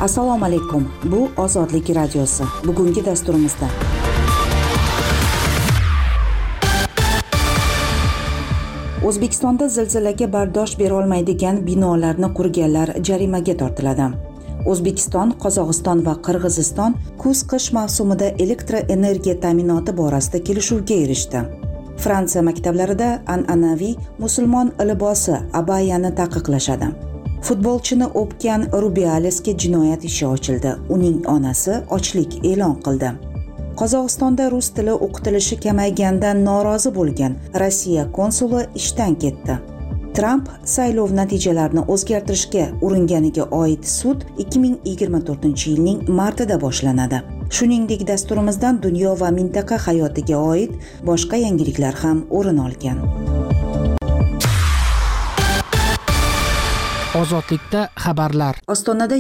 Assalomu alaykum. Bu Ozodlik radiosi. Bugungi dasturimizda O'zbekistonda zilzilaga bardosh bera olmaydigan binolarni qurganlar jarimaga tortiladi. O'zbekiston, Qozog'iston va Qirg'iziston kuz-qish mavsumida elektroenergiya ta'minoti borasida kelishuvga erishdi. Fransiya maktablarida an'anaviy musulmon libosi abayani taqiqlashadi. Futbolchini o'pgan Rubialesga jinoyat ishi ochildi. Uning onasi ochlik e'lon qildi. Qozog'istonda rus tili o'qitilishi kamaygandan norozi bo'lgan Rossiya konsuli ishdan ketdi. Tramp saylov natijalarini o'zgartirishga uringaniga oid sud 2024-yilning martida boshlanadi. Shuningdek, dasturimizdan dunyo va mintaqa hayotiga oid boshqa yangiliklar ham o'rin olgan. Ozodlikda xabarlar. Ostonada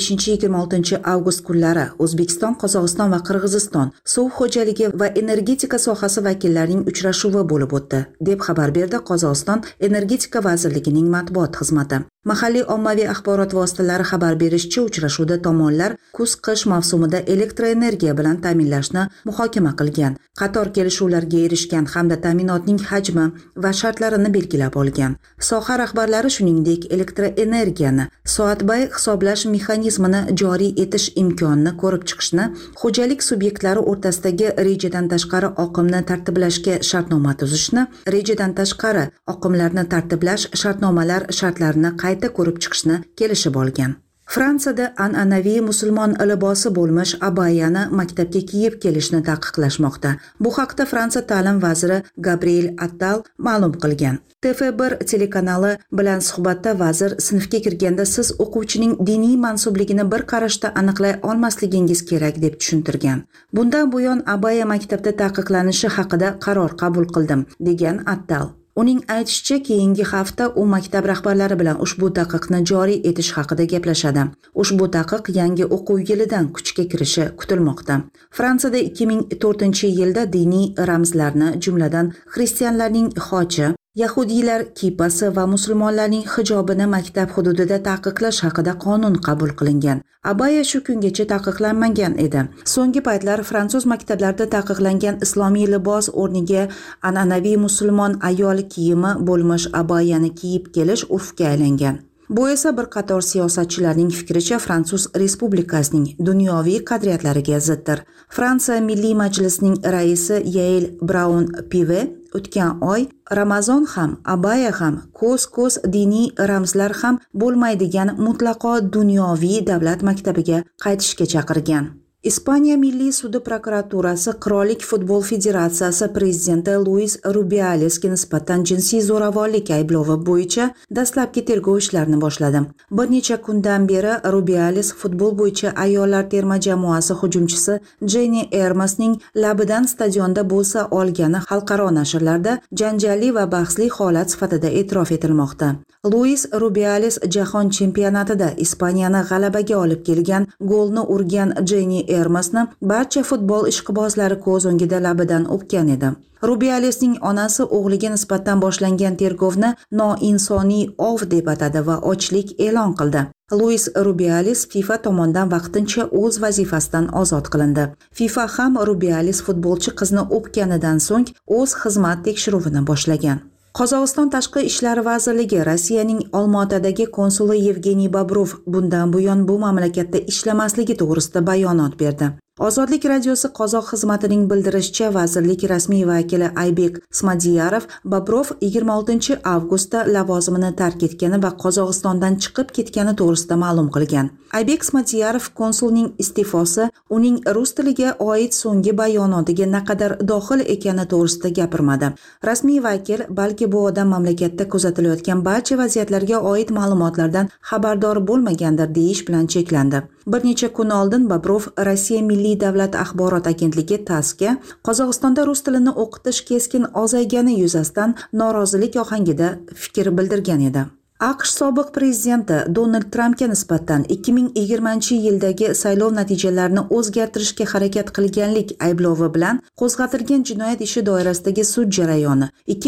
25-26 avgust kunlari O'zbekiston, Qozog'iston va Qirg'iziston suv xo'jaligi va energetika sohasi vakillarining uchrashuvi bo'lib o'tdi, deb xabar berdi Qozog'iston Energetika vazirligining matbuot xizmati. Mahalliy ommaviy axborot vositalari xabar berishicha, uchrashuvda tomonlar kuz-qish mavsumida elektroenergiya bilan ta'minlashni muhokama qilgan, qator kelishuvlarga erishgan hamda ta'minotning hajmi va shartlarini belgilab olgan. Soha rahbarlari shuningdek elektroenergiyani soatbay hisoblash mexanizmini joriy etish imkonini ko'rib chiqishni, xo'jalik subyektlari o'rtasidagi rejadan tashqari oqimni tartiblashga shartnoma tuzishni, rejadan tashqari oqimlarni tartiblash shartnomalar shartlarini qayta ko'rib chiqishni kelishib olgan. Fransiyada an'anaviy musulmon libosi bo'lmish abayani maktabga kiyib kelishni taqiqlashmoqda. Bu haqda Fransiya ta'lim vaziri Gabriel Attal ma'lum qilgan. TF1 telekanali bilan suhbatda vazir sinfga kirganda siz o'quvchining diniy mansubligini bir qarashda aniqlay olmasligingiz kerak deb tushuntirgan. Bundan buyon abaya maktabda taqiqlanishi haqida qaror qabul qildim, degan Attal. Uning aytishicha, keyingi hafta u maktab rahbarlari bilan ushbu taqiqni joriy etish haqida gaplashadi. Ushbu taqiq yangi o'quv yilidan kuchga kirishi kutilmoqda. Fransiyada 2004-yilda diniy ramzlarni, jumladan xristianlarning xochi, yahudiylar kipasi va musulmonlarning hijobini maktab hududida taqiqlash haqida qonun qabul qilingan. Abaya shu kungacha taqiqlanmagan edi. So'nggi paytlar fransuz maktablarida taqiqlangan islomiy libos o'rniga an'anaviy musulmon ayol kiyimi bo'lmish abayani kiyib kelish urfga aylangan. Bu esa bir qator siyosatchilarning fikricha Fransuz Respublikasining dunyoviy qadriyatlariga ziddir. Fransiya Milliy Majlisining raisi Yael Braun-Pive o'tgan oy Ramazon ham, abaya ham, ko'z diniy ramzlar ham bo'lmaydigan mutlaqo dunyoviy davlat maktabiga qaytishga chaqirgan. Ispaniya Milliy sudi prokuraturasi Qirollik futbol federatsiyasi prezidenti Luis Rubialesga nisbatan jinsiy zo'ravonlik ayblovi bo'yicha dastlabki tergov ishlarini boshladi. Bir necha kundan beri Rubiales futbol bo'yicha ayollar terma jamoasi hujumchisi Jenni Ermasning labidan stadionda bo'lsa olgani xalqaro nashrlarda janjalli va bahsli holat sifatida e'tirof etilmoqda. Luis Rubiales jahon chempionatida Ispaniyani g'alabaga olib kelgan golni urgan Jenni Ermasni barcha futbol ishqibozlari ko'z o'ngida labidan o'pgan edi. Rubialesning onasi o'g'liga nisbatan boshlangan tergovni noinsoniy ov deb atadi va ochlik e'lon qildi. Luis Rubiales FIFA tomonidan vaqtincha o'z vazifasidan ozod qilindi. FIFA ham Rubiales futbolchi qizni o'pganidan so'ng o'z xizmat tekshiruvini boshlagan. Qozog'iston Tashqi ishlar vazirligi Rossiyaning Olmaotadagi konsuli Yevgeniy Bobrov bundan buyon bu mamlakatda ishlamasligi to'g'risida bayonot berdi. Ozodlik radiosi qozoq xizmatining bildirishicha, vazirlik rasmiy vakili Aybek Smadiyarov Bobrov 26 avgustda lavozimini tark etgani va Qozog'istondan chiqib ketgani to'g'risida ma'lum qilgan. Aybek Smadiyarov konsulning iste'fosi uning rus tiliga oid so'nggi bayonotiga naqadar dohil ekani to'g'risida gapirmadi. Rasmiy vakil balki bu odam mamlakatda kuzatilayotgan barcha vaziyatlarga oid ma'lumotlardan xabardor bo'lmagandir deyish bilan cheklandi. Bir necha kun oldin Bobrov Rossiya Milliy davlat axborot agentligi TASSga Qozog'istonda rus tilini o'qitish keskin ozaygani yuzasidan norozilik ohangida fikr bildirgan edi. AQSh sobiq prezidenti Donald Trampga nisbatan 2020-yildagi saylov natijalarini o'zgartirishga harakat qilganlik ayblovi bilan qo'zg'atilgan jinoyat ishi doirasidagi sud jarayoni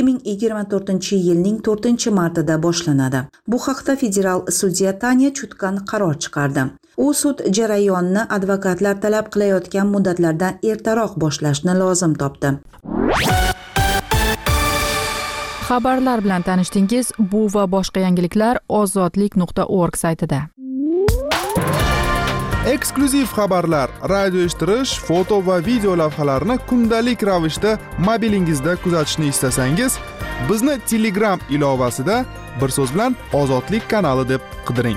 2024-yilning 4-martida boshlanadi. Bu haqda federal sudya Tanya Chutkan qaror chiqardi. U sud jarayonini advokatlar talab qilayotgan muddatlardan ertaroq boshlashni lozim topdi. Xabarlar bilan tanishdingiz. Bu va boshqa yangiliklar ozodlik.org saytida. Eksklyuziv xabarlar, radio eshittirish, foto va video lavhalarni kundalik ravishda mobilingizda kuzatishni istasangiz, bizni Telegram ilovasida bir so'z bilan Ozodlik kanali deb qidiring.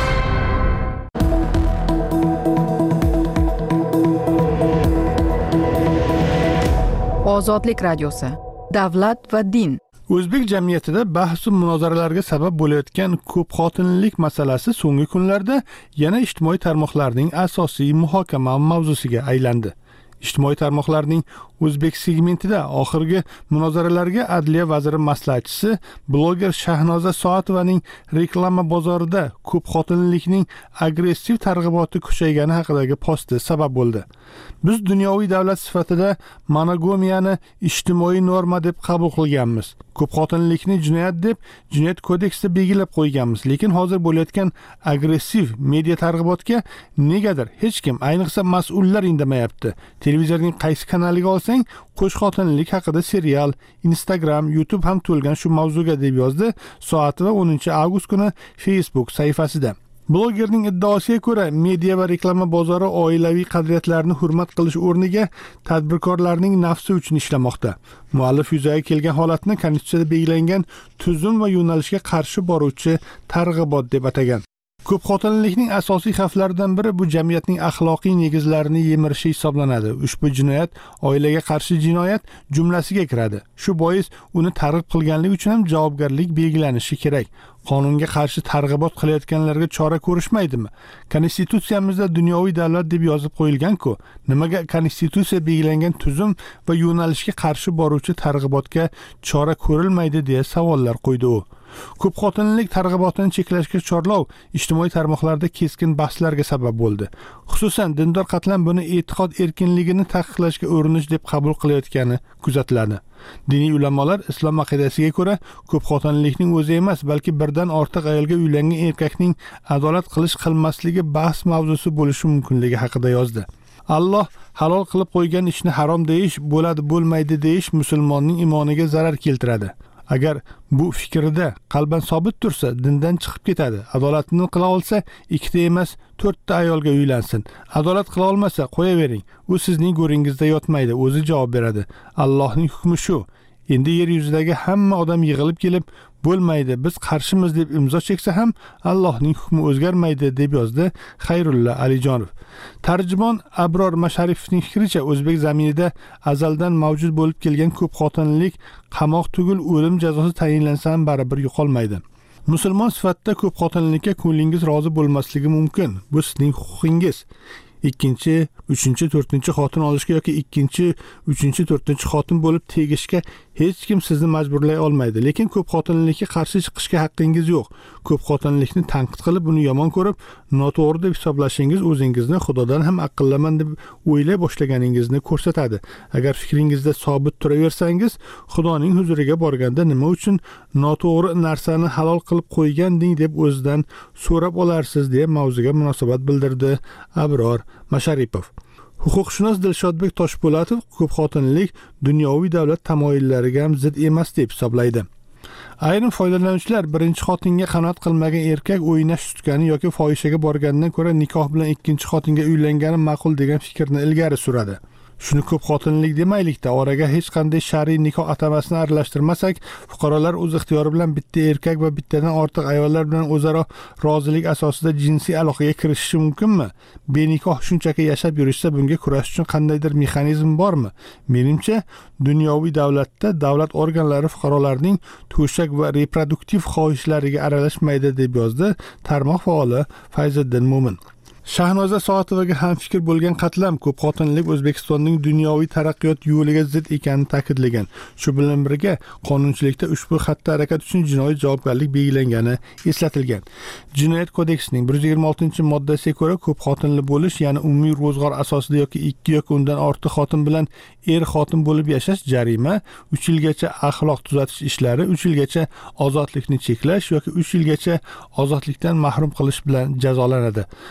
Ozodlik radiosi. Davlat va din. O'zbek jamiyatida bahs va munozaralarga sabab bo'layotgan ko'p xotinlilik masalasi so'nggi kunlarda yana ijtimoiy tarmoqlarning asosiy muhokama mavzusiga aylandi. Ijtimoiy tarmoqlarning O'zbek segmentida oxirgi munozaralarga Adliya vaziri maslahatchisi bloger Shahnoza Soatovaning reklama bozorida ko'p xotinlilikning agressiv targ'iboti kuchaygani haqidagi posti sabab bo'ldi. Biz dunyoviy davlat sifatida monogamiyani ijtimoiy norma deb qabul qilganmiz. Ko'p xotinlilikni jinoyat deb Jinoyat kodeksida belgilab qo'yganmiz. Lekin hozir bo'layotgan agressiv media targ'ibotga negadir hech kim, ayniqsa mas'ullar indamayapti. Televizorning qaysi kanaliga olsang, qo'shxotinlik haqida serial, Instagram, YouTube ham to'lgan shu mavzuga deb yozdi Soatova 10-avgust kuni Facebook sahifasida. Blogerning iddaosiga ko'ra, media va reklama bozori oilaviy qadriyatlarni hurmat qilish o'rniga tadbirkorlarning nafsi uchun ishlamoqda. Muallif yuzaga kelgan holatni konstitutsiyada belgilangan tuzum va yo'nalishga qarshi boruvchi targ'ibot deb atagan. Ko'p xotinlilikning asosiy xavflaridan biri bu jamiyatning axloqiy negizlarini yemirishi hisoblanadi. Ushbu jinoyat oilaga qarshi jinoyat jumlasiga kiradi. Shu bois uni targ'ib qilganlik uchun ham javobgarlik belgilanishi kerak. Qonunga qarshi targ'ibot qilayotganlarga chora ko'rishmaydimi? Konstitutsiyamizda dunyoviy davlat deb yozib qo'yilgan-ku. Nimaga konstitutsiya belgilangan tuzum va yo'nalishga qarshi boruvchi targ'ibotga chora ko'rilmaydi deya savollar qo'ydi u. Ko'p xotinlilik targ'ibotini cheklashga chorlov ijtimoiy tarmoqlarda keskin bahslarga sabab bo'ldi. Xususan, dindor qatlam buni e'tiqod erkinligini taqiqlashga urinish deb qabul qilayotgani kuzatiladi. Diniy ulamolar islom aqidasiga ko'ra ko'p xotinlilikning o'zi emas, balki birdan ortiq ayolga uylangan erkakning adolat qilmasligi bahs mavzusi bo'lishi mumkinligi haqida yozdi. Alloh halol qilib qo'ygan ishni harom deyish, bo'lmaydi deyish musulmonning imoniga zarar keltiradi. Agar bu fikrida qalban sobit tursa, dindan chiqib ketadi. Adolatni qila olsa, 2 emas, 4 ayolga uylansin. Adolat qila olmasa, qo'yavering. U sizning go'ringizda yotmaydi, o'zi javob beradi. Allohning hukmi shu. Endi yer yuzidagi hamma odam yig'ilib kelib, bo'lmaydi, biz qarshimiz deb imzo cheksa ham Allohning hukmi o'zgarmaydi deb yozdi Xayrulla Alijonov. Tarjimon Abror Masharipovning fikricha, o'zbek zaminida azaldan mavjud bo'lib kelgan ko'p xotinlilik qamoq tugul o'lim jazosi tayinlansa ham baribir yo'qolmaydi. Musulmon sifatida ko'p xotinlilikka ko'nglingiz rozi bo'lmasligi mumkin. Bu sizning huquqingiz. 2, 3, 4 xotin olishga yoki 2, 3, 4 xotin bo'lib tegishga hech kim sizni majburlay olmaydi. Lekin ko'p xotinlikka qarshi chiqishga haqqingiz yo'q. Ko'p xotinlikni tanqid qilib, uni yomon ko'rib, noto'g'ri deb hisoblashingiz o'zingizni Xudodan ham aqllaman deb o'ylay boshlaganingizni ko'rsatadi. Agar fikringizda sobit turaversangiz, Xudoning huzuriga borganda nima uchun noto'g'ri narsani halol qilib qo'yganding deb o'zidan so'rab olarsiz deya mavzuga munosabat bildirdi Abror Masharipov. Huquqshunos Dilshodbek Toshpo'latov ko'p xotinlik dunyoviy davlat tamoyillariga ham zid emas deb hisoblaydi. Ayrim foydalanuvchilar birinchi xotinga qanoat qilmagan erkak o'ynash tutgani yoki fohishaga borgandan ko'ra nikoh bilan ikkinchi xotinga uylangani ma'qul degan fikrni ilgari suradi. Shuni ko'p xotinlik demaylikda, oraga hech qanday shar'iy nikoh atamasini aralashtirmasak, fuqarolar o'z ixtiyori bilan bitta erkak va bittadan ortiq ayollar bilan o'zaro rozilik asosida jinsiy aloqaga kirishishi mumkinmi? Benikoh shunchaki yashab yurishsa, bunga kurash uchun qandaydir mexanizm bormi? Menimcha, dunyoviy davlatda davlat organlari fuqarolarning to'shak va reproduktiv xohishlariga aralashmaydi deb yozdi tarmoq faoli Fayziddin Mo'min. Shahnoza Soatovaga ham fikr bo'lgan qatlam ko'p xotinlik O'zbekistonning dunyoviy taraqqiyot yo'liga zid ekanini ta'kidlagan. Shu bilan birga qonunchilikda ushbu xatti harakat uchun jinoiy javobgarlik belgilangani eslatilgan. Jinoyat kodeksining 126-moddasiga ko'ra ko'p xotinli bo'lish, ya'ni umumiy ro'zg'or asosida yoki 2 yoki undan ortiq xotin bilan xotin bo'lib yashash jarima, 3 yilgacha axloq tuzatish ishlari, 3 yilgacha ozodlikni cheklash yoki 3 yilgacha ozodlikdan mahrum qilish bilan jazolanadi. Faol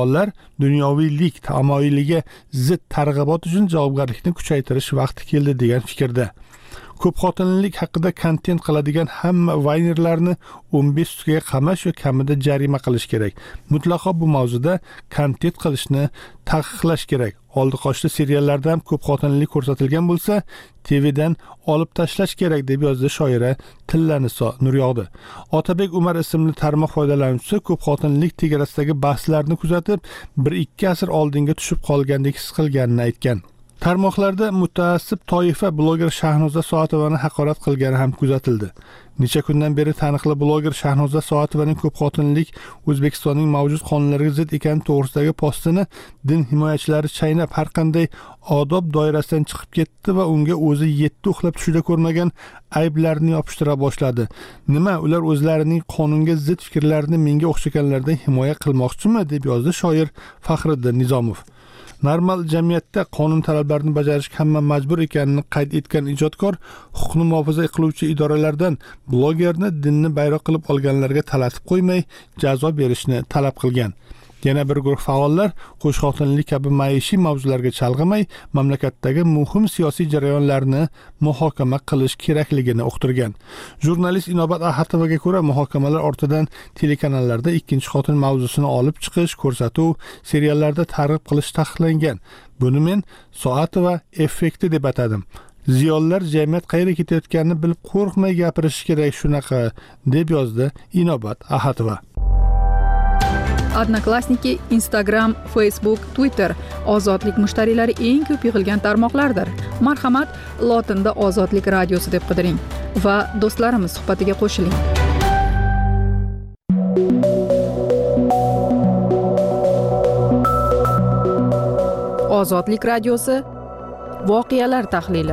faollar dunyoviylik tamoyiliga zid targ'ibot uchun javobgarlikni kuchaytirish vaqti keldi degan fikrda. Ko'p xotinlilik haqida kontent qiladigan hamma vaynerlarni 15 sutkaga qamash va kamida jarima qilish kerak. Mutlaqo bu mavzuda kontent qilishni taqiqlash kerak. Oldi qochdi seriallarda ham ko'p xotinlilik ko'rsatilgan bo'lsa, TVdan olib tashlash kerak deb yozdi shoira Tillaniso Nuryog'di. Otabek Umar ismli tarmoq foydalanuvchisi ko'p xotinlilik tegarasidagi bahslarni kuzatib, 1-2 asr oldinga tushib qolgandek his qilganini aytgan. Tarmoqlarda mutaassib toifa bloger Shahnoza Soatovani haqorat qilgani ham kuzatildi. Necha kundan beri taniqli bloger Shahnoza Soatovaning ko'p xotinlilik O'zbekistonning mavjud qonunlariga zid ekani to'g'risidagi postini din himoyachilari chaynab har qanday odob doirasidan chiqib ketdi va unga o'zi 7 uxlab tushida ko'rmagan ayblarni yopishtira boshladi. Nima, ular o'zlarining qonunga zid fikrlarini menga o'xshaganlardan himoya qilmoqchimi deb yozdi shoir Faxriddin Nizomov. Normal jamiyatda qonun talablarini bajarishga hamma majbur ekanini qayd etgan ijodkor huquqni muhofaza qiluvchi idoralardan blogerni dinni bayroq qilib olganlarga talatib qo'ymay jazo berishni talab qilgan. Yana bir guruh faollar qo'shxotinlik kabi maishiy mavzularga chalg'imay mamlakatdagi muhim siyosiy jarayonlarni muhokama qilish kerakligini uqtirgan. Jurnalist Inobat Ahatovaga ko'ra muhokamalar ortidan telekanallarda ikkinchi xotin mavzusini olib chiqish, ko'rsatuv, seriallarda targ'ib qilish taqiqlangan. Buni men Soatova effekti deb atadim. Ziyolilar jamiyat qayerga ketayotganini bilib qo'rqmay gapirish kerak shunaqa deb yozdi Inobat Ahatova. Odnoklassniki, Instagram, Facebook, Twitter ozodlik mushtariylari eng ko'p yig'ilgan tarmoqlardir. Marhamat, lotinda Ozodlik radiosi deb qidiring va do'stlarimiz suhbatiga qo'shiling. Ozodlik radiosi voqealar tahlili.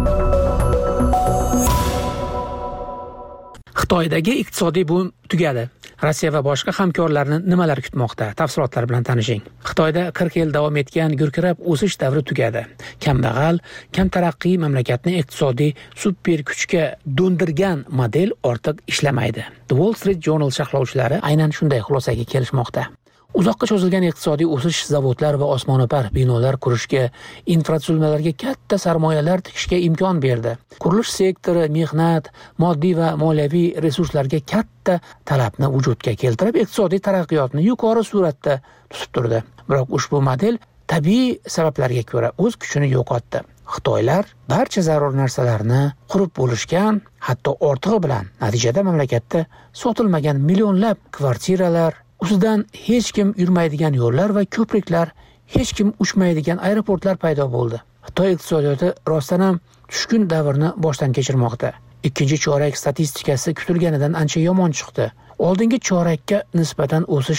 Xitoydagi iqtisodiy boom tugadi. Rossiya va boshqa hamkorlarni nimalar kutmoqda? Tafsilotlar bilan tanishing. Xitoyda 40 yil davom etgan gurkirab o'sish davri tugadi. Kambag'al, kam taraqqiy mamlakatni iqtisodiy super kuchga do'ndirgan model ortiq ishlamaydi. The Wall Street Journal sharhlovchilari aynan shunday xulosaga kelishmoqda. Uzoqqa cho'zilgan iqtisodiy o'sish zavodlar va osmono'par binolar qurishga, infratuzilmalarga katta sarmoyalar tikishga imkon berdi. Qurilish sektori mehnat, moddiy va moliyaviy resurslarga katta talabni vujudga keltirib, iqtisodiy taraqqiyotni yuqori sur'atda tutib turdi. Biroq ushbu model tabiiy sabablarga ko'ra o'z kuchini yo'qotdi. Xitoylar barcha zarur narsalarni qurib bo'lishgan, hatto ortig'i bilan. Natijada mamlakatda sotilmagan millionlab kvartiralar, ustidan hech kim yurmaydigan yo'llar va ko'priklar, hech kim uchmaydigan aeroportlar paydo bo'ldi. Xitoy iqtisodiyoti rostdan ham tushkun davrni boshdan kechirmoqda. Ikkinchi chorak statistikasi kutilganidan ancha yomon chiqdi. Oldingi chorakka nisbatan o'sish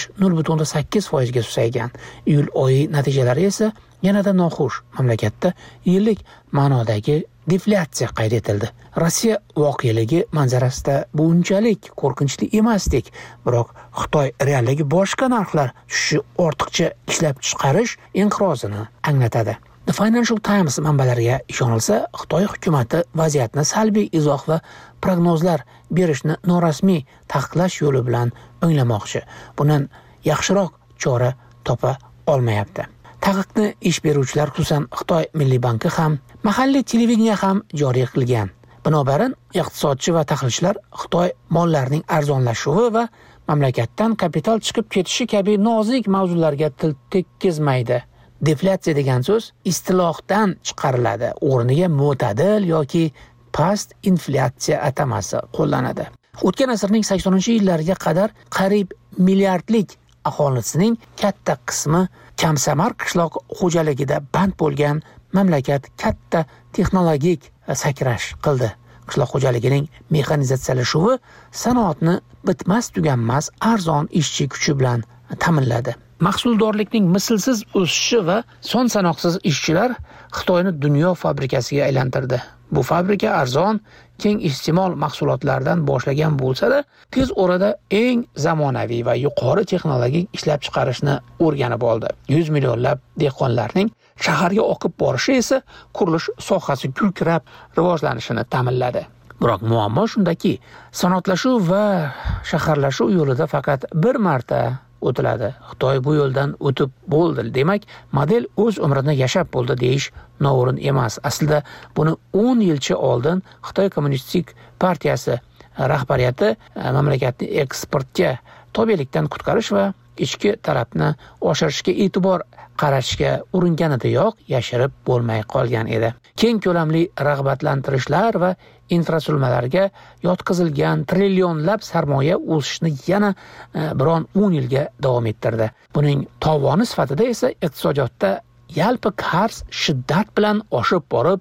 0.8% ga susaygan. Iyul oyi natijalari esa yanada noxush. Mamlakatda yillik ma'nodagi deflyatsiya qayd etildi. Rossiya voqealigi manzarasida bu unchalik qo'rqinchli emasdik, biroq Xitoy realligi boshqa narxlar tushishi ortiqcha ishlab chiqarish inqirozini anglatadi. The Financial Times manbalariga ishonilsa, Xitoy hukumati vaziyatni salbiy izoh va prognozlar berishni norasmiy taqiqlash yo'li bilan o'nglamoqchi. Bundan yaxshiroq chora topa olmayapti. Taqiqni ish beruvchilar, xususan Xitoy Milliy banki ham, mahalliy televideniya ham joriy qilgan. Binobarin, iqtisodchi va tahlilchilar Xitoy mollarining arzonlashuvi va mamlakatdan kapital chiqib ketishi kabi nozik mavzularga til tekkizmaydi. Deflyatsiya degan so'z istilohdan chiqariladi. O'rniga mo'tadil yoki past inflyatsiya atamasi qo'llanadi. O'tgan asrning 80-yillariga qadar qariyb milliardlik aholisining katta qismi kamsamar qishloq xo'jaligida band bo'lgan mamlakat katta texnologik sakrash qildi. Qishloq xo'jaligining mexanizatsiyalashuvi sanoatni bitmas tuganmas arzon ishchi kuchi bilan ta'minladi. Mahsuldorlikning mislsiz o'sishi va son sanoqsiz ishchilar Xitoyni dunyo fabrikasiga aylantirdi. Bu fabrika arzon, keng iste'mol mahsulotlardan boshlagan bo'lsa-da, tez orada eng zamonaviy va yuqori texnologik ishlab chiqarishni o'rganib oldi. 100 millionlab dehqonlarning shaharga oqib borishi esa qurilish sohasi gurkirab rivojlanishini ta'minladi. Biroq muammo shundaki, sanoatlashuv va shaharlashuv yo'lida faqat bir marta o'tiladi. Xitoy bu yo'ldan o'tib bo'ldi. Demak, model o'z umrini yashab bo'ldi deyish noo'rin emas. Aslida buni 10 yilcha oldin Xitoy Kommunistik partiyasi rahbariyati mamlakatni eksportga tobelikdan qutqarish va ichki talabni oshirishga e'tibor qaratishga uringganidayoq yashirib bo'lmay qolgan edi. Keng ko'lamli rag'batlantirishlar va infratuzilmalarga yotqizilgan trillionlab sarmoya o'sishni yana biron 10 yilga davom ettirdi. Buning tovoni sifatida esa iqtisodiyotda yalpi qarz shiddat bilan oshib borib,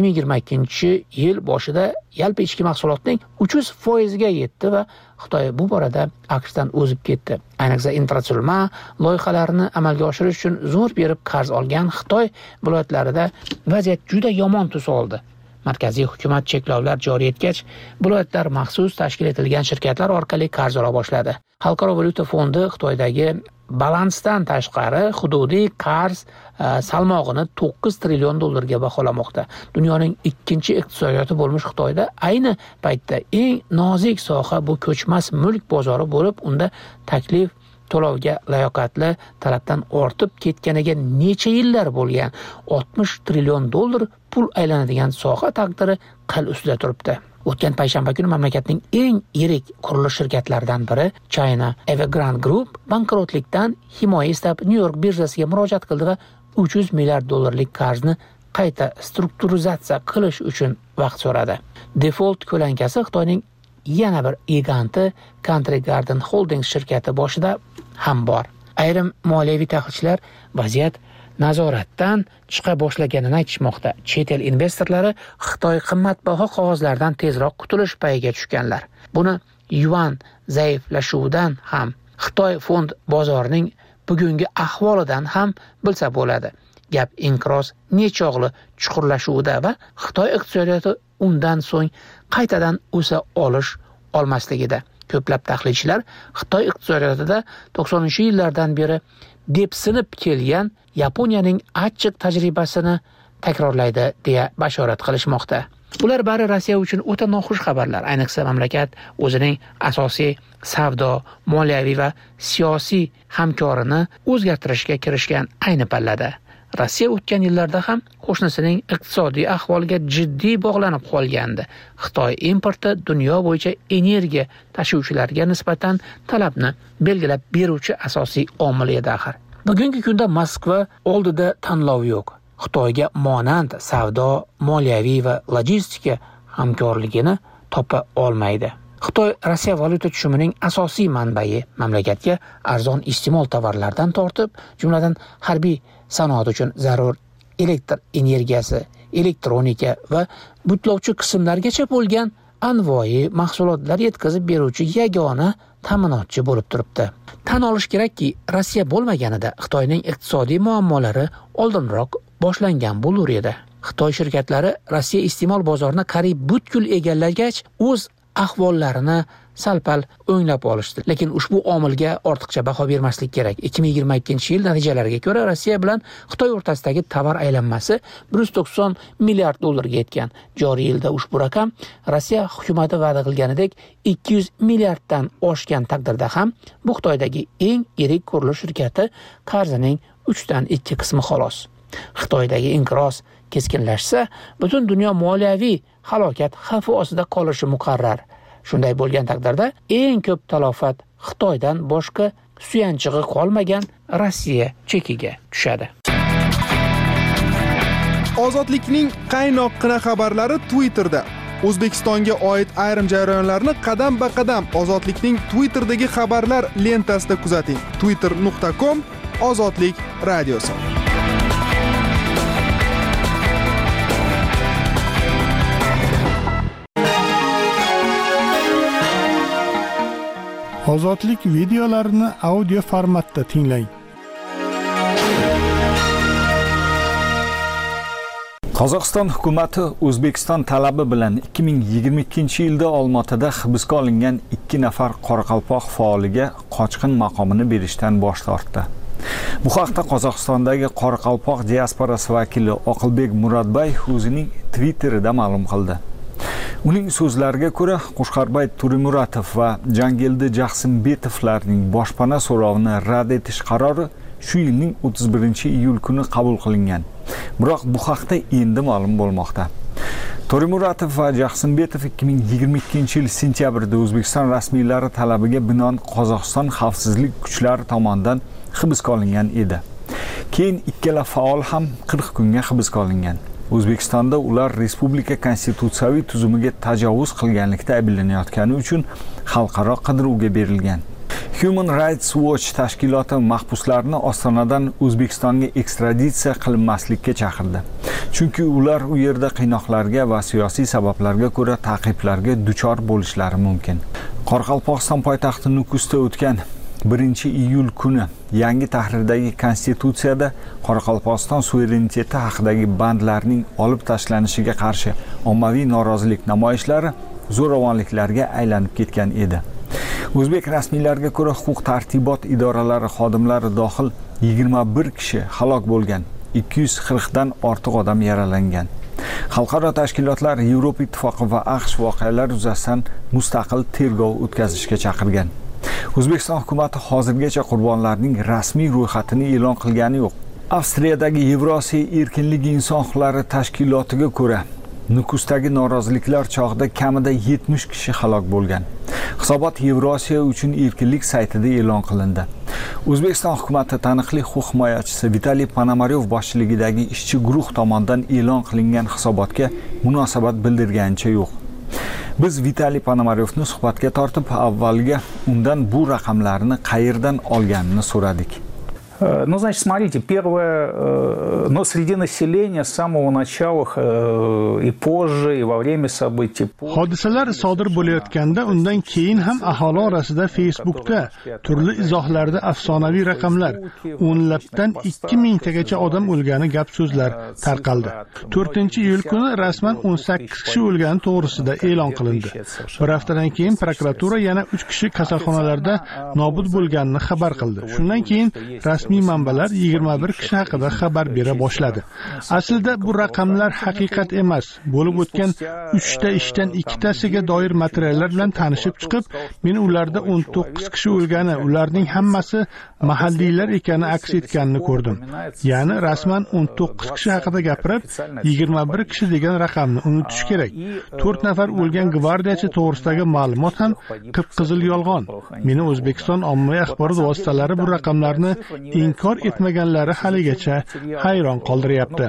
2022-yil boshida yalpi ichki mahsulotning 300% ga yetdi va Xitoy bu borada AQShdan o'zib ketdi. Ayniqsa infratuzilma loyihalarini amalga oshirish uchun zo'r berib qarz olgan Xitoy viloyatlarida vaziyat juda yomon tus oldi. Markaziy hukumat cheklovlar joriy etgach, viloyatlar maxsus tashkil etilgan shirkatlar orqali qarz ola boshladi. Xalqaro valyuta fondi Xitoydagi balansdan tashqari hududiy qarz salmog'ini 9 trillion dollarga baholamoqda. Dunyoning ikkinchi iqtisodiyoti bo'lmish Xitoyda ayni paytda eng nozik soha bu ko'chmas mulk bozori bo'lib, unda taklif to'lovga layoqatli talabdan ortib ketganiga necha yillar bo'lgan 60 trillion dollar pul aylanadigan soha taqdiri qil ustida turibdi. O'tgan payshanba kuni mamlakatning eng yirik qurilish shirkatlaridan biri China Evergrande Group bankrotlikdan himoya istab New York birjasiga murojaat qildi va 300 milliard dollarlik qarzni qayta strukturizatsiya qilish uchun vaqt so'radi. Default ko'lankasi Xitoyning yana bir giganti Country Garden Holdings shirkati boshida ham bor. Ayrim moliyaviy tahlilchilar vaziyat nazoratdan chiqa boshlaganini aytishmoqda. Chet el investorlari Xitoy qimmatbaho qog'ozlardan tezroq qutulish payiga tushganlar. Buni yuan zaiflashuvidan ham, Xitoy fond bozorining bugungi ahvolidan ham bilsa bo'ladi. Gap inqiroz nechog'li chuqurlashuvida va Xitoy iqtisodiyoti undan so'ng qaytadan o'sa olmasligida. Ko'plab tahlilchilar Xitoy iqtisodiyotida 90-yillardan beri depsinib kelgan Yaponiyaning achchiq tajribasini takrorlaydi deya bashorat qilishmoqda. Bular bari Rossiya uchun o'ta noxush xabarlar. Ayniqsa mamlakat o'zining asosiy savdo, moliyaviy va siyosiy hamkorini o'zgartirishga kirishgan ayni pallada. Rossiya o'tgan yillarda ham qo'shnisining iqtisodiy ahvoliga jiddiy bog'lanib qolgandi. Xitoy importi dunyo bo'yicha energiya tashuvchilariga nisbatan talabni belgilab beruvchi asosiy omil edi axir. Bugungi kunda Moskva oldida tanlov yo'q. Xitoyga monand savdo, moliyaviy va logistika hamkorligini topa olmaydi. Xitoy Rossiya valyuta tushumining asosiy manbai, mamlakatga arzon iste'mol tovarlardan tortib, jumladan harbiy sanoat uchun zarur elektr energiyasi, elektronika va butlovchi qismlargacha bo'lgan anvoyi mahsulotlar yetkazib beruvchi yagona ta'minotchi bo'lib turibdi. Tan olish kerakki, Rossiya bo'lmaganida Xitoyning iqtisodiy muammolari oldinroq boshlangan bo'lar edi. Xitoy shirkatlari Rossiya iste'mol bozorini qariyb butkul egallagach, o'z ahvollarini salpal o'nglab olishdi. Lekin ushbu omilga ortiqcha baho bermaslik kerak. 2022-yil natijalariga ko'ra Rossiya bilan Xitoy o'rtasidagi tovar aylanmasi 190 milliard dollarga yetgan. Joriy yilda ushbu raqam Rossiya hukumati va'da qilganidek 200 milliarddan oshgan taqdirda ham bu Xitoydagi eng yirik qurilish shirkati qarzining 3/2 qismi xolos. Xitoydagi inqiroz keskinlashsa, butun dunyo moliyaviy halokat xavfi ostida qolishi muqarrar. Shunday bo'lgan taqdirda eng ko'p talofat Xitoydan boshqa suyanchig'i qolmagan Rossiya chekiga tushadi. Ozodlikning qaynoqqina xabarlari Twitterda. O'zbekistonga oid ayrim jarayonlarni qadam-ba-qadam Ozodlikning Twitterdagi xabarlar lentasida kuzating. twitter.com/ozodlik radiosi. Ozodlik videolarini audio formatda tinglang. Qozog'iston hukumati O'zbekiston talabi bilan 2022-yilda Olmaotada hibsga olingan 2 nafar qoraqalpoq faoliga qochqin maqomini berishdan bosh tortdi. Bu haqda Qozog'istondagi qoraqalpoq diasporasi vakili Oqilbek Murodbay o'zining Twitterida ma'lum qildi. Uning so'zlariga ko'ra, Qo'shqarbay Turimuratov va Jangildi Jaxsimbetovlarning boshpana so'rovini rad etish qarori shu yilning 31-iyul kuni qabul qilingan. Biroq bu haqda endi ma'lum bo'lmoqda. Turimuratov va Jaxsimbetov 2022-yil sentyabrda O'zbekiston rasmiylari talabiga binoan Qozog'iston xavfsizlik kuchlari tomonidan hibsga olingan edi. Keyin ikkala faol ham 40 kunga hibsga olingan. O'zbekistonda ular respublika konstitutsiyaviy tuzumiga tajovuz qilganlikda ayblanayotgani uchun xalqaro qidiruvga berilgan. Human Rights Watch tashkiloti mahbuslarni Ostonadan O'zbekistonga ekstraditsiya qilinmaslikka chaqirdi. Chunki ular u yerda qiynoqlarga va siyosiy sabablarga ko'ra ta'qiblarga duchor bo'lishlari mumkin. Qoraqalpog'iston poytaxti Nukusda o'tgan 1-iyul kuni yangi tahrirdagi konstitutsiyada Qoraqalpog'iston suvereniteti haqidagi bandlarning olib tashlanishiga qarshi ommaviy norozilik namoyishlari zo'ravonliklarga aylanib ketgan edi. O'zbek rasmiylariga ko'ra, huquq-tartibot idoralari xodimlari dohil 21 kishi halok bo'lgan, 240 dan ortiq odam yaralangan. Xalqaro tashkilotlar Yevropa Ittifoqi va AQSh voqealar yuzasidan mustaqil tergov o'tkazishga chaqirgan. O'zbekiston hukumatı hozirgacha qurbonlarning rasmiy ro'yxatini e'lon qilgani yo'q. Avstriyadagi Yevrosiyo erkinlik inson huquqlari tashkilotiga ko'ra, Nukusdagi noroziliklar chog'ida kamida 70 kishi halok bo'lgan. Hisobot Yevrosiyo uchun erkinlik saytida e'lon qilindi. O'zbekiston hukumatı taniqli huquq himoyachisi Vitaliy Ponomaryov boshchiligidagi ishchi guruh tomonidan e'lon qilingan hisobotga munosabat bildirganicha yo'q. Biz Vitaliy Ponomaryovni suhbatga tortib, avvaliga undan bu raqamlarni qayerdan olganini so'radik. Ну, значит, смотрите, первое, но среди населения с самого начала и позже, и во время событий. Hodisalar sodir bo'layotganda undan keyin ham aholi orasida Facebookda turli izohlarda afsonaviy raqamlar, o'nlabdan 2000 tagacha odam o'lgani gap so'zlar tarqaldi. 4-iyul kuni rasman 18 kishi o'lgani to'g'risida e'lon qilindi. Bir haftadan keyin prokuratura yana 3 kishi kasalxonalarda nobud bo'lganini xabar qildi. Shundan keyin rasmiy manbalar 21 kishi haqida xabar bera boshladi. Aslida bu raqamlar haqiqat emas. Bo'lib o'tgan 3 ta ishdan 2 tasiga doir materiallar bilan tanishib chiqib, men ularda 19 kishi o'lgani, ularning hammasi mahalliylar ekani aks etganini ko'rdim. Ya'ni rasman 19 kishi haqida gapirib, 21 kishi degan raqamni unutish kerak. 4 nafar o'lgan gvardiyachi to'g'risidagi ma'lumot ham qip-qizil yolg'on. Meni O'zbekiston ommaviy axborot vositalari bu raqamlarni inkor etmaganlari haligacha hayron qoldiryapti.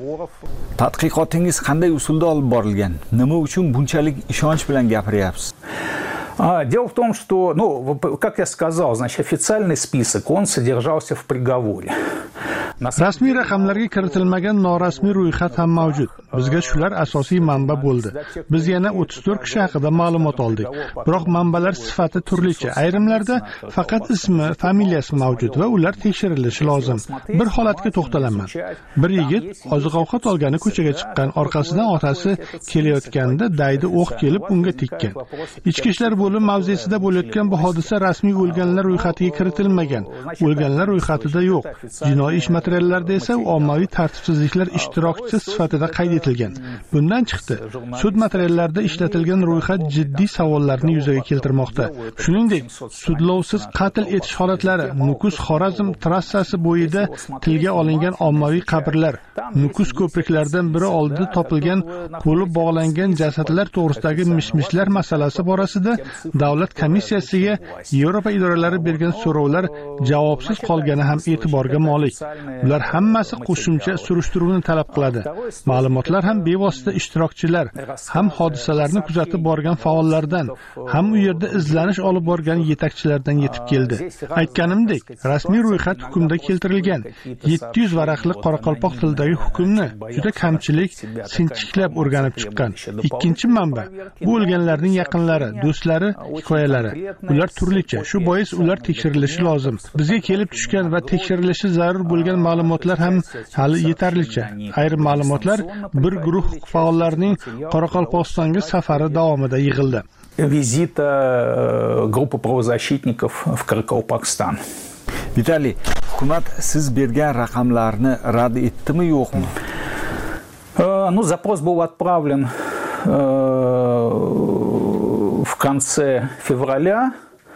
Tadqiqotingiz qanday usulda olib borilgan? Nima uchun bunchalik ishonch bilan gapiryapsiz? Дело в том, что, ну, как я сказал, значит, официальный список, он содержался в приговоре. Rasmiy raqamlarga kiritilmagan norasmiy ro'yxat ham mavjud. Bizga shular asosiy manba bo'ldi. Biz yana 34 kishi haqida ma'lumot oldik. Biroq manbalar sifati turlicha. Ayrimlarda faqat ismi, familiyasi mavjud va ular tekshirilishi lozim. Bir holatga to'xtalaman. Bir yigit oziq-ovqat olgani ko'chaga chiqqan, orqasidan otasi kelayotganda daydi o'q kelib unga tekkan. Ichki ishlar bo'lim mavzesida bo'layotgan bu hodisa rasmiy o'lganlar ro'yxatiga kiritilmagan. O'lganlar ro'yxatida yo'q. Jinoiy ish materiallarida esa ommaviy tartibsizliklar ishtirokchisi sifatida qayd etilgan. Bundan chiqdi, sud materiallarida ishlatilgan ro'yxat jiddiy savollarni yuzaga keltirmoqda. Shuningdek, sudlovsiz qatl etish holatlari, Nukus-Xorazm trassasi bo'yida tilga olingan ommaviy qabrlar, Nukus ko'priklaridan biri oldida topilgan qo'li bog'langan jasadlar to'g'risidagi mishmishlar masalasi borasida davlat komissiyasiga Yevropa idoralari bergan so'rovlar javobsiz qolgani ham e'tiborga molik. Ular hammasi qo'shimcha surishtiruvni talab qiladi. Ma'lumotlar ham bevosita ishtirokchilar, ham hodisalarni kuzatib borgan faollardan, ham u yerda izlanish olib borgan yetakchilardan yetib keldi. Aytganimdek, rasmiy ro'yxat hukmda keltirilgan. 700 varaqli qoraqalpoq tilidagi hukmni juda kamchilik, sinchiklab o'rganib chiqqan. Ikkinchi manba bu o'lganlarning yaqinlari, do'stlari hikoyalari. Ular turlicha, shu bois ular tekshirilishi lozim. Bizga kelib tushgan va tekshirilishi zarur bo'lgan ma'lumotlar ham hali yetarlicha. Ayrim ma'lumotlar bir guruh faollarning Qoraqalpog'istonga safari davomida yig'ildi. Визита группы правозащитников в Каракалпакстан. Vitaliy, hukumat siz bergan raqamlarni rad etdimi yo'qmi? Ну, запрос был отправлен в конце февраля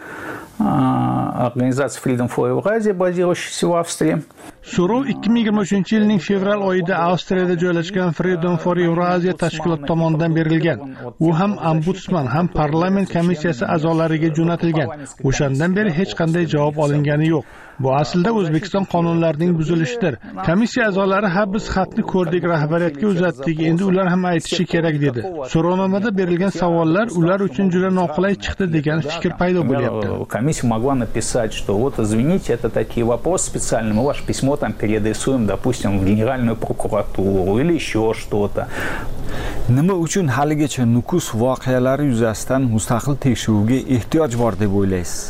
организация Freedom for Eurasia, базирующаяся в Австрии. So'rov 2023-yilning fevral oyida Avstriyada joylashgan Freedom for Eurasia tashkiloti tomonidan berilgan. U ham ombudsman, ham parlament komissiyasi a'zolariga jo'natilgan. O'shandan beri hech qanday javob olingani yo'q. Bu aslida O'zbekiston qonunlarining buzilishidir. Komissiya a'zolari ha biz xatni ko'rdik, rahbariyatga uzatdik, endi ular ham aytishi kerak dedi. So'rovnomada berilgan savollar ular uchun juda noqulay chiqdi degan fikr paydo bo'lyapti. Комиссия могла написать, что вот извините, это такие вопросы специальные, мы ваше письмо там переадресуем, допустим, в Генеральную прокуратуру или еще что-то. Nima uchun haligacha Nukus voqealari yuzasidan mustaqil tekshiruvga ehtiyoj bor deb o'ylaysiz?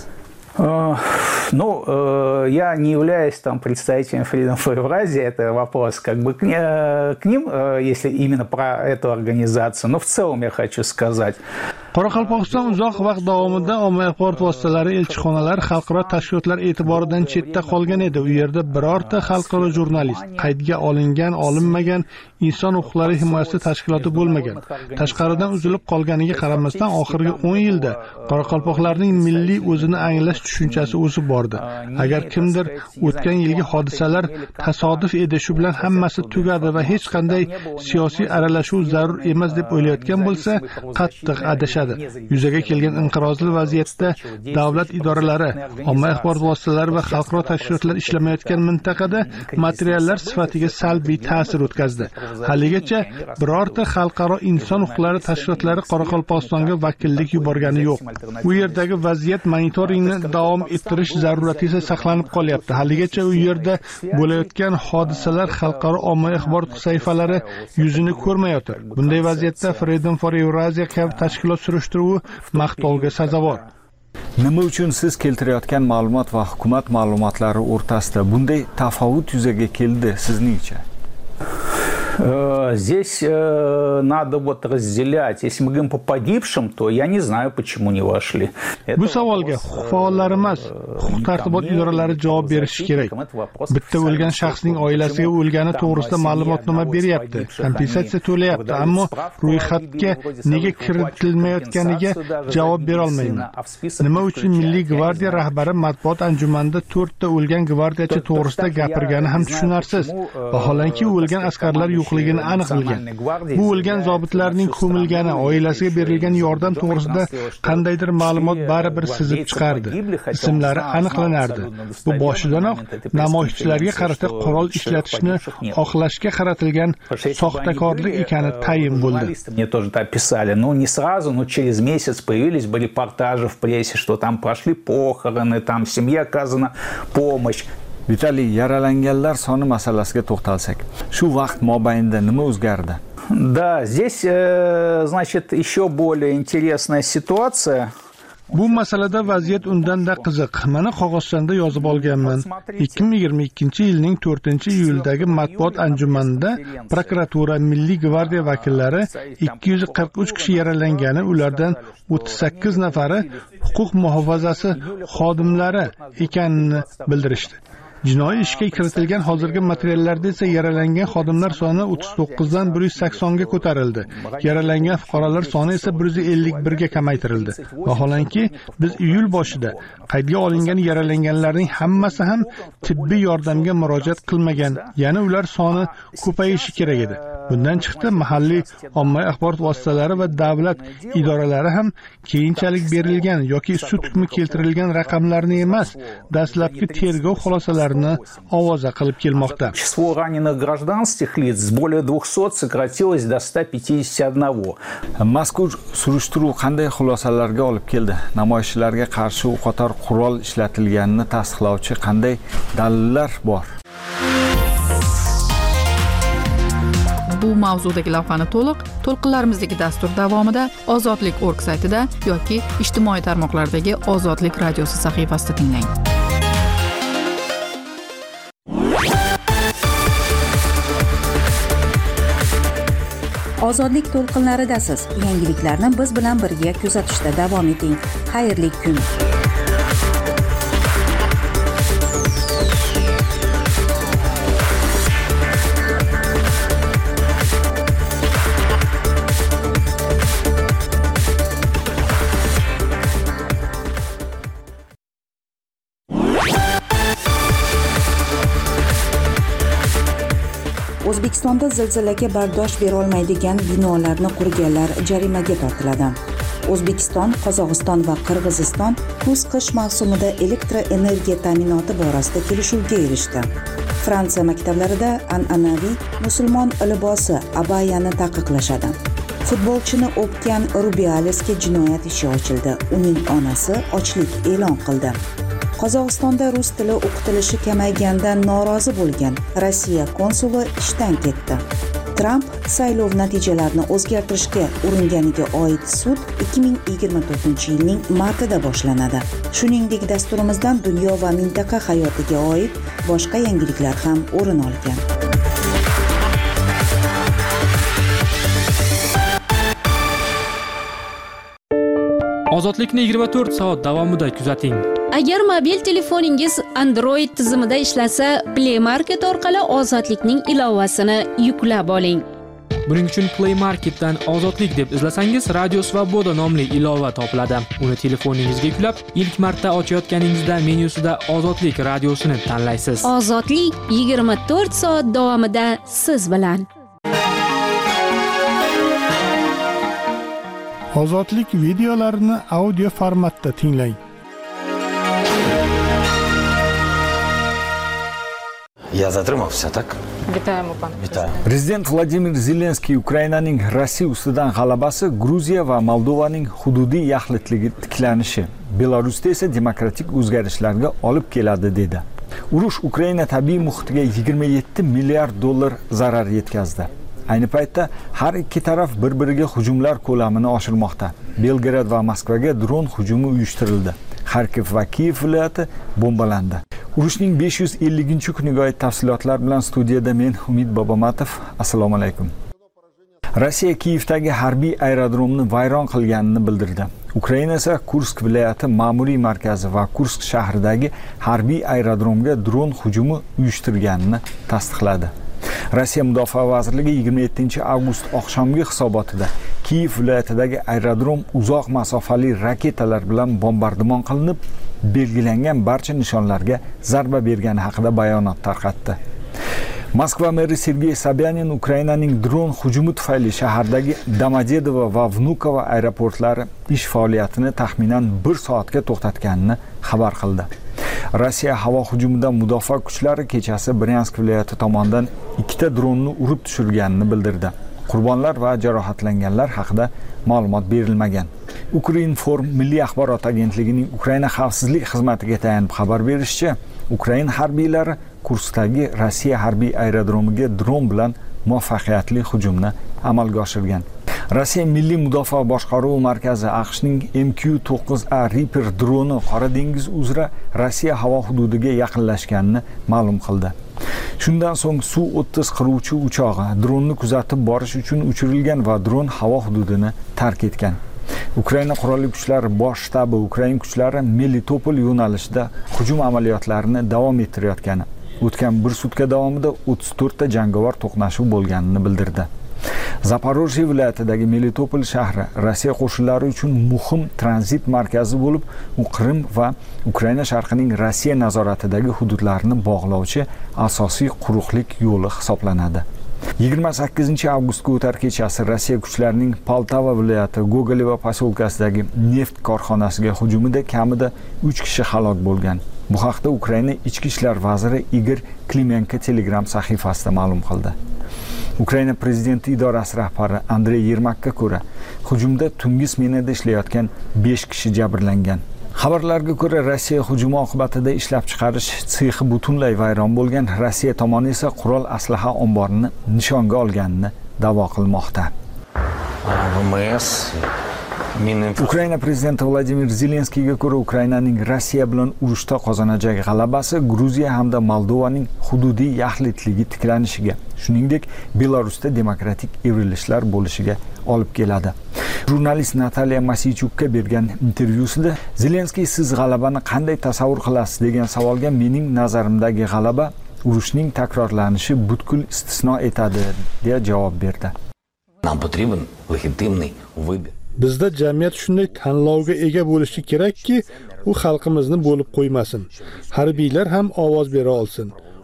Ну, я не являюсь там представителем Freedom for Eurasia, это вопрос как бы к ним, если именно про эту организацию, но в целом я хочу сказать. Qoraqalpog'iston uzoq vaqt davomida ommaviy axborot vositalari, elchixonalar, xalqaro tashkilotlar e'tiboridan chetda qolgan edi. U yerda birorta xalqaro jurnalist, qaydga olingan, olinmagan inson huquqlari himoyasi tashkiloti bo'lmagan. Tashqaridan uzilib qolganiga qaramasdan oxirgi 10 yilda qoraqalpoqlarning milliy o'zini anglash tushunchasi o'sib bordi. Agar kimdir o'tgan yilgi hodisalar tasodif edi, shu bilan hammasi tugadi va hech qanday siyosiy aralashuv zarur emas deb o'ylayotgan bo'lsa, qattiq adashadi. Yuzaga kelgan inqirozli vaziyatda davlat idoralari, ommaviy axborot vositalari va xalqaro tashkilotlar ishlamayotgan mintaqada materiallar sifatiga salbiy ta'sir o'tkazdi. Haligacha birorta xalqaro inson huquqlari tashkilotlari Qoraqalpog'istonga vakillik yuborgani yo'q. U yerdagi vaziyat monitoringni davom ettirish zarurati esa saqlanib qolyapti. Haligacha u yerda bo'layotgan hodisalar xalqaro ommaviy axborot sayfalari yuzini ko'rmayotir. Bunday vaziyatda Freedom for Eurasia kabi tashkilot surishtiruvi maqtovga sazovor. Nima uchun siz keltirayotgan ma'lumot va hukumat ma'lumotlari o'rtasida bunday tafovut yuzaga keldi sizningcha? Здесь надо вот разделять. Если мы говорим по погибшим, то я не знаю, почему не вошли. Bu savolga huquq faollari emas, huquq tartibot idoralari javob berishi kerak. Bitta o'lgan shaxsning oilasiga o'lgani to'g'risida ma'lumotnoma beryapti, kompensatsiya to'layapti, ammo ro'yxatga nega kiritilmayotganiga javob bera olmayman. Nima uchun Milliy gvardiya rahbari matbuot anjumanida 4 ta o'lgan gvardiyachi to'g'risida gapirgani ham tushunarsiz. Vaholanki o'lgan askarlar yo'qligini aniq bilgan. Bu o'lgan zobitlarning ko'milgani, oilasiga berilgan yordam to'g'risida qandaydir ma'lumot baribir sizib chiqardi. Ismlari aniqlanardi. Bu boshidanoq namoyishchilarga qarata qurol ishlatishni xohlashga qaratilgan soxtakorlik ekani tayin bo'ldi. Мне тоже это описали. Ну, не сразу, но через месяц появились бы репортажи в прессе, что там прошли похороны, там семье оказана помощь. Vitaliy, yaralanganlar soni masalasiga to'xtalsak. Shu vaqt mobaynida nima o'zgardi? Да, здесь, значит, еще более интересная ситуация. Bu masalada vaziyat undan-da qiziq. Mana qog'ozchanda yozib olganman. 2022-yilning 4-iyuldagi matbuot anjumanida prokuratura, Milliy gvardiya vakillari 243 kishi yaralangani, ulardan 38 nafari huquq muhofazasi xodimlari ekanini bildirishdi. Jinoiy ishga kiritilgan hozirgi materiallarda esa yaralangan xodimlar soni 39 dan 180 ga ko'tarildi. Yaralangan fuqarolar soni esa 151 ga kamaytirildi. Vaholanki, biz iyul boshida qaydga olingan yaralanganlarning hammasi ham tibbiy yordamga murojaat qilmagan, ya'ni ular soni ko'payishi kerak edi. Bundan chiqdi, mahalliy ommaviy axborot vositalari va davlat idoralari ham keyinchalik berilgan yoki sud hukmi keltirilgan raqamlarni emas, dastlabki tergov xulosalarini ovoza qilib kelmoqda. Число раненых гражданских лиц с более 200 сократилось до 151. Mazkur surishtiruv qanday xulosalarga olib keldi? Namoyishchilarga qarshi u qator qurol ishlatilganini tasdiqlovchi qanday dalillar bor? Bu mavzudagi lavhani to'lqinlarimizdagi dastur davomida Ozodlik.org saytida yoki ijtimoiy tarmoqlardagi Ozodlik radiosi sahifasida tinglang. Ozodlik to'lqinlaridasiz. Yangiliklarni biz bilan birga kuzatishda davom eting. Xayrli kun. O'zbekistonda zilzilaga bardosh bera olmaydigan binolarni qurganlar jarimaga tortiladi. O'zbekiston, Qozog'iston va Qirg'iziston kuz-qish mavsumida elektroenergiya ta'minoti borasida kelishuvga erishdi. Fransiya maktablarida an'anaviy musulmon libosi abayani taqiqlashadi. Futbolchini o'pgan Rubialesga jinoyat ishi ochildi. Uning onasi ochlik e'lon qildi. Qozog'istonda rus tili o'qitilishi kamaygandan norozi bo'lgan Rossiya konsuli ishdan ketdi. Tramp saylov natijalarini o'zgartirishga uringaniga oid sud 2024-yilning martida boshlanadi. Shuningdek, dasturimizdan dunyo va mintaqa hayotiga oid boshqa yangiliklar ham o'rin olgan. Ozodlikni 24 soat davomida kuzating. Agar mobil telefoningiz Android tizimida ishlasa, Play Market orqali Ozodlikning ilovasini yuklab oling. Buning uchun Play Marketdan Ozodlik deb izlasangiz, Radio Svoboda nomli ilova topiladi. Uni telefoningizga yuklab, ilk marta ochayotganingizda menyusida Ozodlik radiosini tanlaysiz. Ozodlik 24 soat davomida siz bilan. Ozodlik videolarini audio formatda tinglang. Я затримався, так? Вітаємо, пане. Вітаю. Prezident Vladimir Zelenskiy Ukrainaning Rossiya ustidan g'alabasi, Gruziya va Moldovaning hududiy yaxlitligi tiklanishi, Belarusda esa demokratik o'zgarishlarga olib keladi dedi. Urush Ukraina tabiiy muhitiga 27 milliard dollar zarar yetkazdi. Ayni paytda har ikki taraf bir-biriga hujumlar ko'lamini oshirmoqda. Belgrad va Moskvaga dron hujumi uyushtirildi. Kharkiv va Kiyev viloyati bombalandi. Urushning 550-kuniga oid tafsilotlar bilan studiyada men Umid Bobomatov. Assalomu alaykum. Rossiya Kiyevdagi harbiy aerodromni vayron qilganini bildirdi. Ukraina esa Kursk viloyati ma'muriy markazi va Kursk shahridagi harbiy aerodromga dron hujumi uyushtirganini tasdiqladi. Rossiya Mudofaa vazirligi 27-avgust oqshomgi hisobotida Kiyev viloyatidagi aerodrom uzoq masofali raketalar bilan bombardimon qilinib, belgilangan barcha nishonlarga zarba bergani haqida bayonot tarqatdi. Moskva meri Sergey Sobyanin Ukrainaning dron hujumi tufayli shahardagi Domodedovo va Vnukovo aeroportlari ish faoliyatini taxminan 1 soatga to'xtatganini xabar qildi. Rossiya havo hujumidan mudofaa kuchlari kechasi Bryansk viloyati tomonidan 2 ta dronni urib tushirganini bildirdi. Qurbonlar va jarohatlanganlar haqida ma'lumot berilmagan. Ukrinform milliy axborot agentligining Ukraina xavfsizlik xizmatiga tayanib xabar berishicha, Ukraina harbiylari Kurskdagi Rossiya harbiy aerodromiga dron bilan muvaffaqiyatli hujumni amalga oshirgan. Rossiya Milliy mudofaa boshqaruvi markazi AQShning MQ-9A Reaper droni Qora dengiz uzra Rossiya havo hududiga yaqinlashganini ma'lum qildi. Shundan so'ng Su-30 qiruvchi uchog'i dronni kuzatib borish uchun uchirilgan va dron havo hududini tark etgan. Ukraina qurolli kuchlari bosh shtabi Ukraina kuchlari Melitopol yo'nalishida hujum amaliyotlarini davom ettirayotgani, o'tgan 1 sutka davomida 34 ta jangovar to'qnashuv bo'lganini bildirdi. Zaporojye viloyatidagi Melitopol shahri Rossiya qo'shinlari uchun muhim tranzit markazi bo'lib, u Qrim va Ukraina sharqining Rossiya nazoratidagi hududlarini bog'lovchi asosiy quruqlik yo'li hisoblanadi. 28-avgustga o'tar kechasi Rossiya kuchlarining Poltava viloyati Gogolevo posyolkasidagi neft korxonasiga hujumida kamida 3 kishi halok bo'lgan. Bu haqda Ukraina ichki ishlar vaziri Igor Klimenko Telegram sahifasida ma'lum qildi. Ukraina prezidenti idorasi rahbari Andrey Yermakka ko'ra, hujumda tungi smenada ishlayotgan 5 kishi jabrlangan. Xabarlarga ko'ra, Rossiya hujumi oqibatida ishlab chiqarish sexi butunlay vayron bo'lgan. Rossiya tomoni esa qurol aslaha omborini nishonga olganini da'vo qilmoqda. Ukraina prezidenti Vladimir Zelenskiyga ko'ra, Ukrainaning Rossiya bilan urushda qozonajak g'alabasi Gruziya hamda Moldovaning hududiy yaxlitligi tiklanishiga, shuningdek, Belarusda demokratik evrilishlar bo'lishiga olib keladi. Jurnalist Nataliya Masichukka bergan intervyusida Zelenskiy siz g'alabani qanday tasavvur qilasiz degan savolga mening nazarimdagi g'alaba urushning takrorlanishi butkul istisno etadi deya javob berdi. Нам потрібен легітимний вибір. Bizda jamiyat shunday tanlovga ega bo'lishi kerakki, u xalqimizni bo'lib qo'ymasin. Harbiylar ham ovoz bera olsin.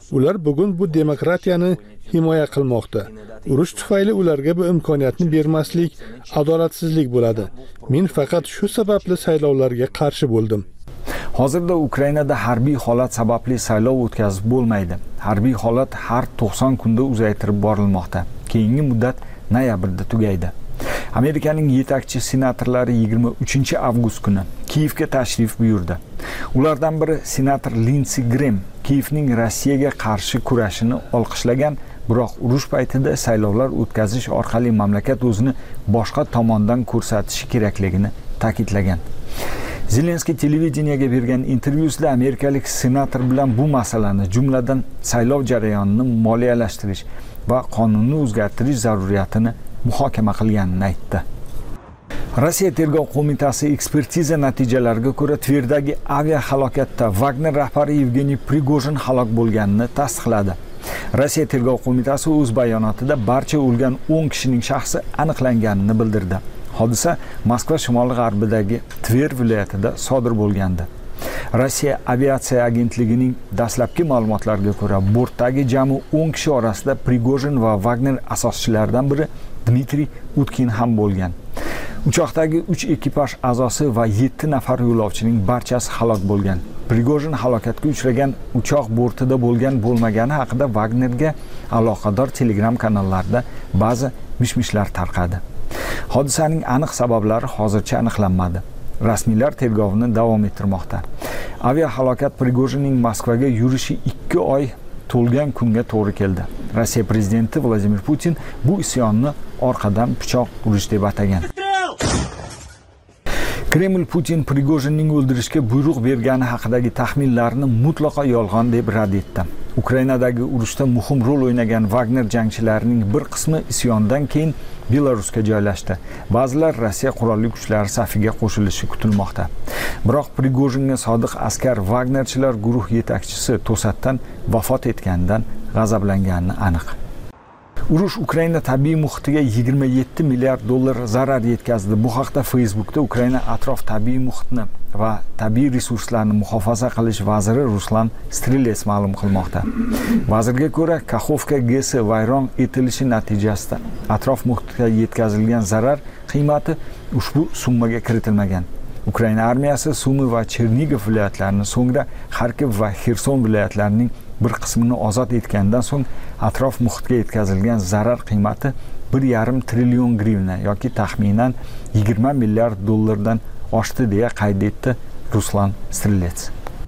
Ular bugun bu demokratiyani himoya qilmoqda. Urush tufayli ularga bu imkoniyatni bermaslik adolatsizlik bo'ladi. Men faqat shu sababli saylovlarga qarshi bo'ldim. Hozirda Ukrainada harbiy holat sababli saylov o'tkazib bo'lmaydi. Harbiy holat har 90 kunda uzaytirib borilmoqda. Keyingi muddat noyabrda tugaydi. Amerikaning yetakchi senatorlari 23-avgust kuni Kiyevga tashrif buyurdi. Ulardan biri senator Lindsey Graham Kiyevning Rossiyaga qarshi kurashini olqishlagan, biroq urush paytida saylovlar o'tkazish orqali mamlakat o'zini boshqa tomondan ko'rsatishi kerakligini ta'kidlagan. Zelenskiy televideniyega bergan intervyusida amerikalik senator bilan bu masalani, jumladan saylov jarayonini moliyalashtirish va qonunni o'zgartirish zaruriyatini muhokama qilganini aytdi. Rossiya tergov qo'mitasi ekspertiza natijalariga ko'ra Tverdagi aviahalokatda Wagner rahbari Yevgeniy Prigojin halok bo'lganini tasdiqladi. Rossiya tergov qo'mitasi o'z bayonotida barcha o'lgan 10 kishining shaxsi aniqlanganini bildirdi. Hodisa Moskva shimoli-g'arbidagi Tver viloyatida sodir bo'lgandi. Rossiya aviatsiya agentligining dastlabki ma'lumotlariga ko'ra, bortdagi jami 10 kishi orasida Prigojin va Wagner asoschilaridan biri Dmitriy Utkin ham bo'lgan. Uchoqdagi 3 ekipaj a'zosi va 7 nafar yo'lovchining barchasi halok bo'lgan. Prigojin halokatga uchragan uchoq bortida bo'lgan-bo'lmagani haqida Wagnerga aloqador Telegram kanallarida ba'zi mishmishlar tarqadi. Hodisaning aniq sabablari hozircha aniqlanmadi. Rasmiylar tergovini davom ettirmoqda. Aviahalokat Prigojinning Moskvaga yurishi 2 oy to'lgan kunga to'g'ri keldi. Rossiya prezidenti Vladimir Putin bu isyonni orqadan pichoq urish deb atagan. Kreml Putin Prigojinning o'ldirishga buyruq bergani haqidagi taxminlarni mutlaqo yolg'on deb rad etdi. Ukrainadagi urushda muhim rol o'ynagan Wagner jangchilarining bir qismi isyondan keyin Belarusga joylashdi. Ba'zilar Rossiya qurolli kuchlari safiga qo'shilishi kutilmoqda. Biroq Prigojinga sodiq askar Wagnerchilar guruh yetakchisi to'satdan vafot etganidan g'azablangani aniq. Urush Ukraina tabiiy muhitiga 27 milliard dollar zarar yetkazdi. Bu haqda Facebookda Ukraina atrof tabiiy muhitni va tabiiy resurslarni muhofaza qilish vaziri Ruslan Strelets ma'lum qilmoqda. Vazirga ko'ra, Kakhovka GESi vayron etilishi natijasida atrof muhitga yetkazilgan zarar qiymati ushbu summaga kiritilmagan. Ukraina armiyasi Sumi va Chernigov viloyatlarini, so'ngra Xarkov va Xerson viloyatlarining bir qismini ozod etgandan so'ng atrof muhitga yetkazilgan zarar qiymati 1,5 trillion grivna yoki taxminan 20 milliard dollardan oshdi deya qayd etdi Ruslan Strelets.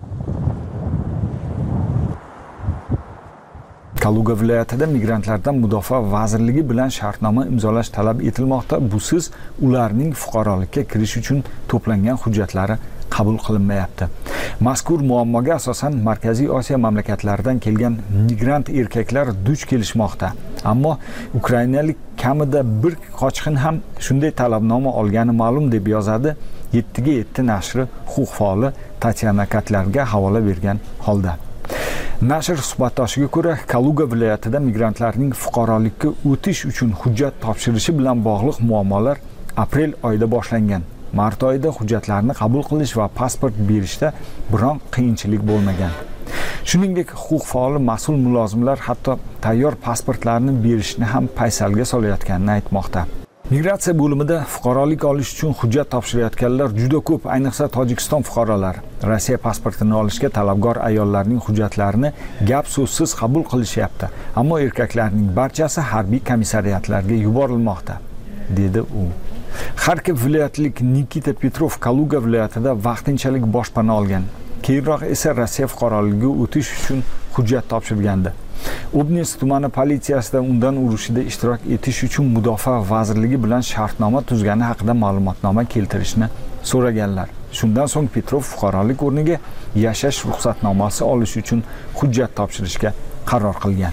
Kaluga viloyatida migrantlardan mudofaa vazirligi bilan shartnoma imzolash talab etilmoqda. Busiz ularning fuqarolikka kirish uchun to'plangan hujjatlari qabul qilinmayapti. Mazkur muammoga asosan Markaziy Osiyo mamlakatlaridan kelgan migrant erkaklar duch kelishmoqda. Ammo ukrainalik kamida bir qochqin ham shunday talabnoma olgani ma'lum deb yozadi 7/7 nashri huquq faoli Tatyana Katlarga havola bergan holda. Nashr suhbatdoshiga ko'ra, Kaluga viloyatida migrantlarning fuqarolikka o'tish uchun hujjat topshirishi bilan bog'liq muammolar aprel oyida boshlangan. Mart oyida hujjatlarni qabul qilish va pasport berishda biron qiyinchilik bo'lmagan. Shuningdek, huquq faoli mas'ul mulozimlar hatto tayyor pasportlarni berishni ham paysalga solayotganini aytmoqda. Migratsiya bo'limida fuqarolik olish uchun hujjat topshirayotganlar juda ko'p, ayniqsa Tojikiston fuqarolari. Rossiya pasportini olishga talabgor ayollarning hujjatlarini gap so'zsiz qabul qilishyapti, ammo erkaklarning barchasi harbiy komissariyatlarga yuborilmoqda, dedi u. Xarkov viloyatlik Nikita Petrov Kaluga viloyatida vaqtinchalik boshpana olgan. Keyinroq esa Rossiya fuqaroligiga o'tish uchun hujjat topshirgandi. Obnis tumani politsiyasida undan urushida ishtirok etish uchun mudofaa vazirligi bilan shartnoma tuzgani haqida ma'lumotnoma keltirishni so'raganlar. Shundan so'ng Petrov fuqarolik o'rniga yashash ruxsatnomasi olish uchun hujjat topshirishga qaror qilgan.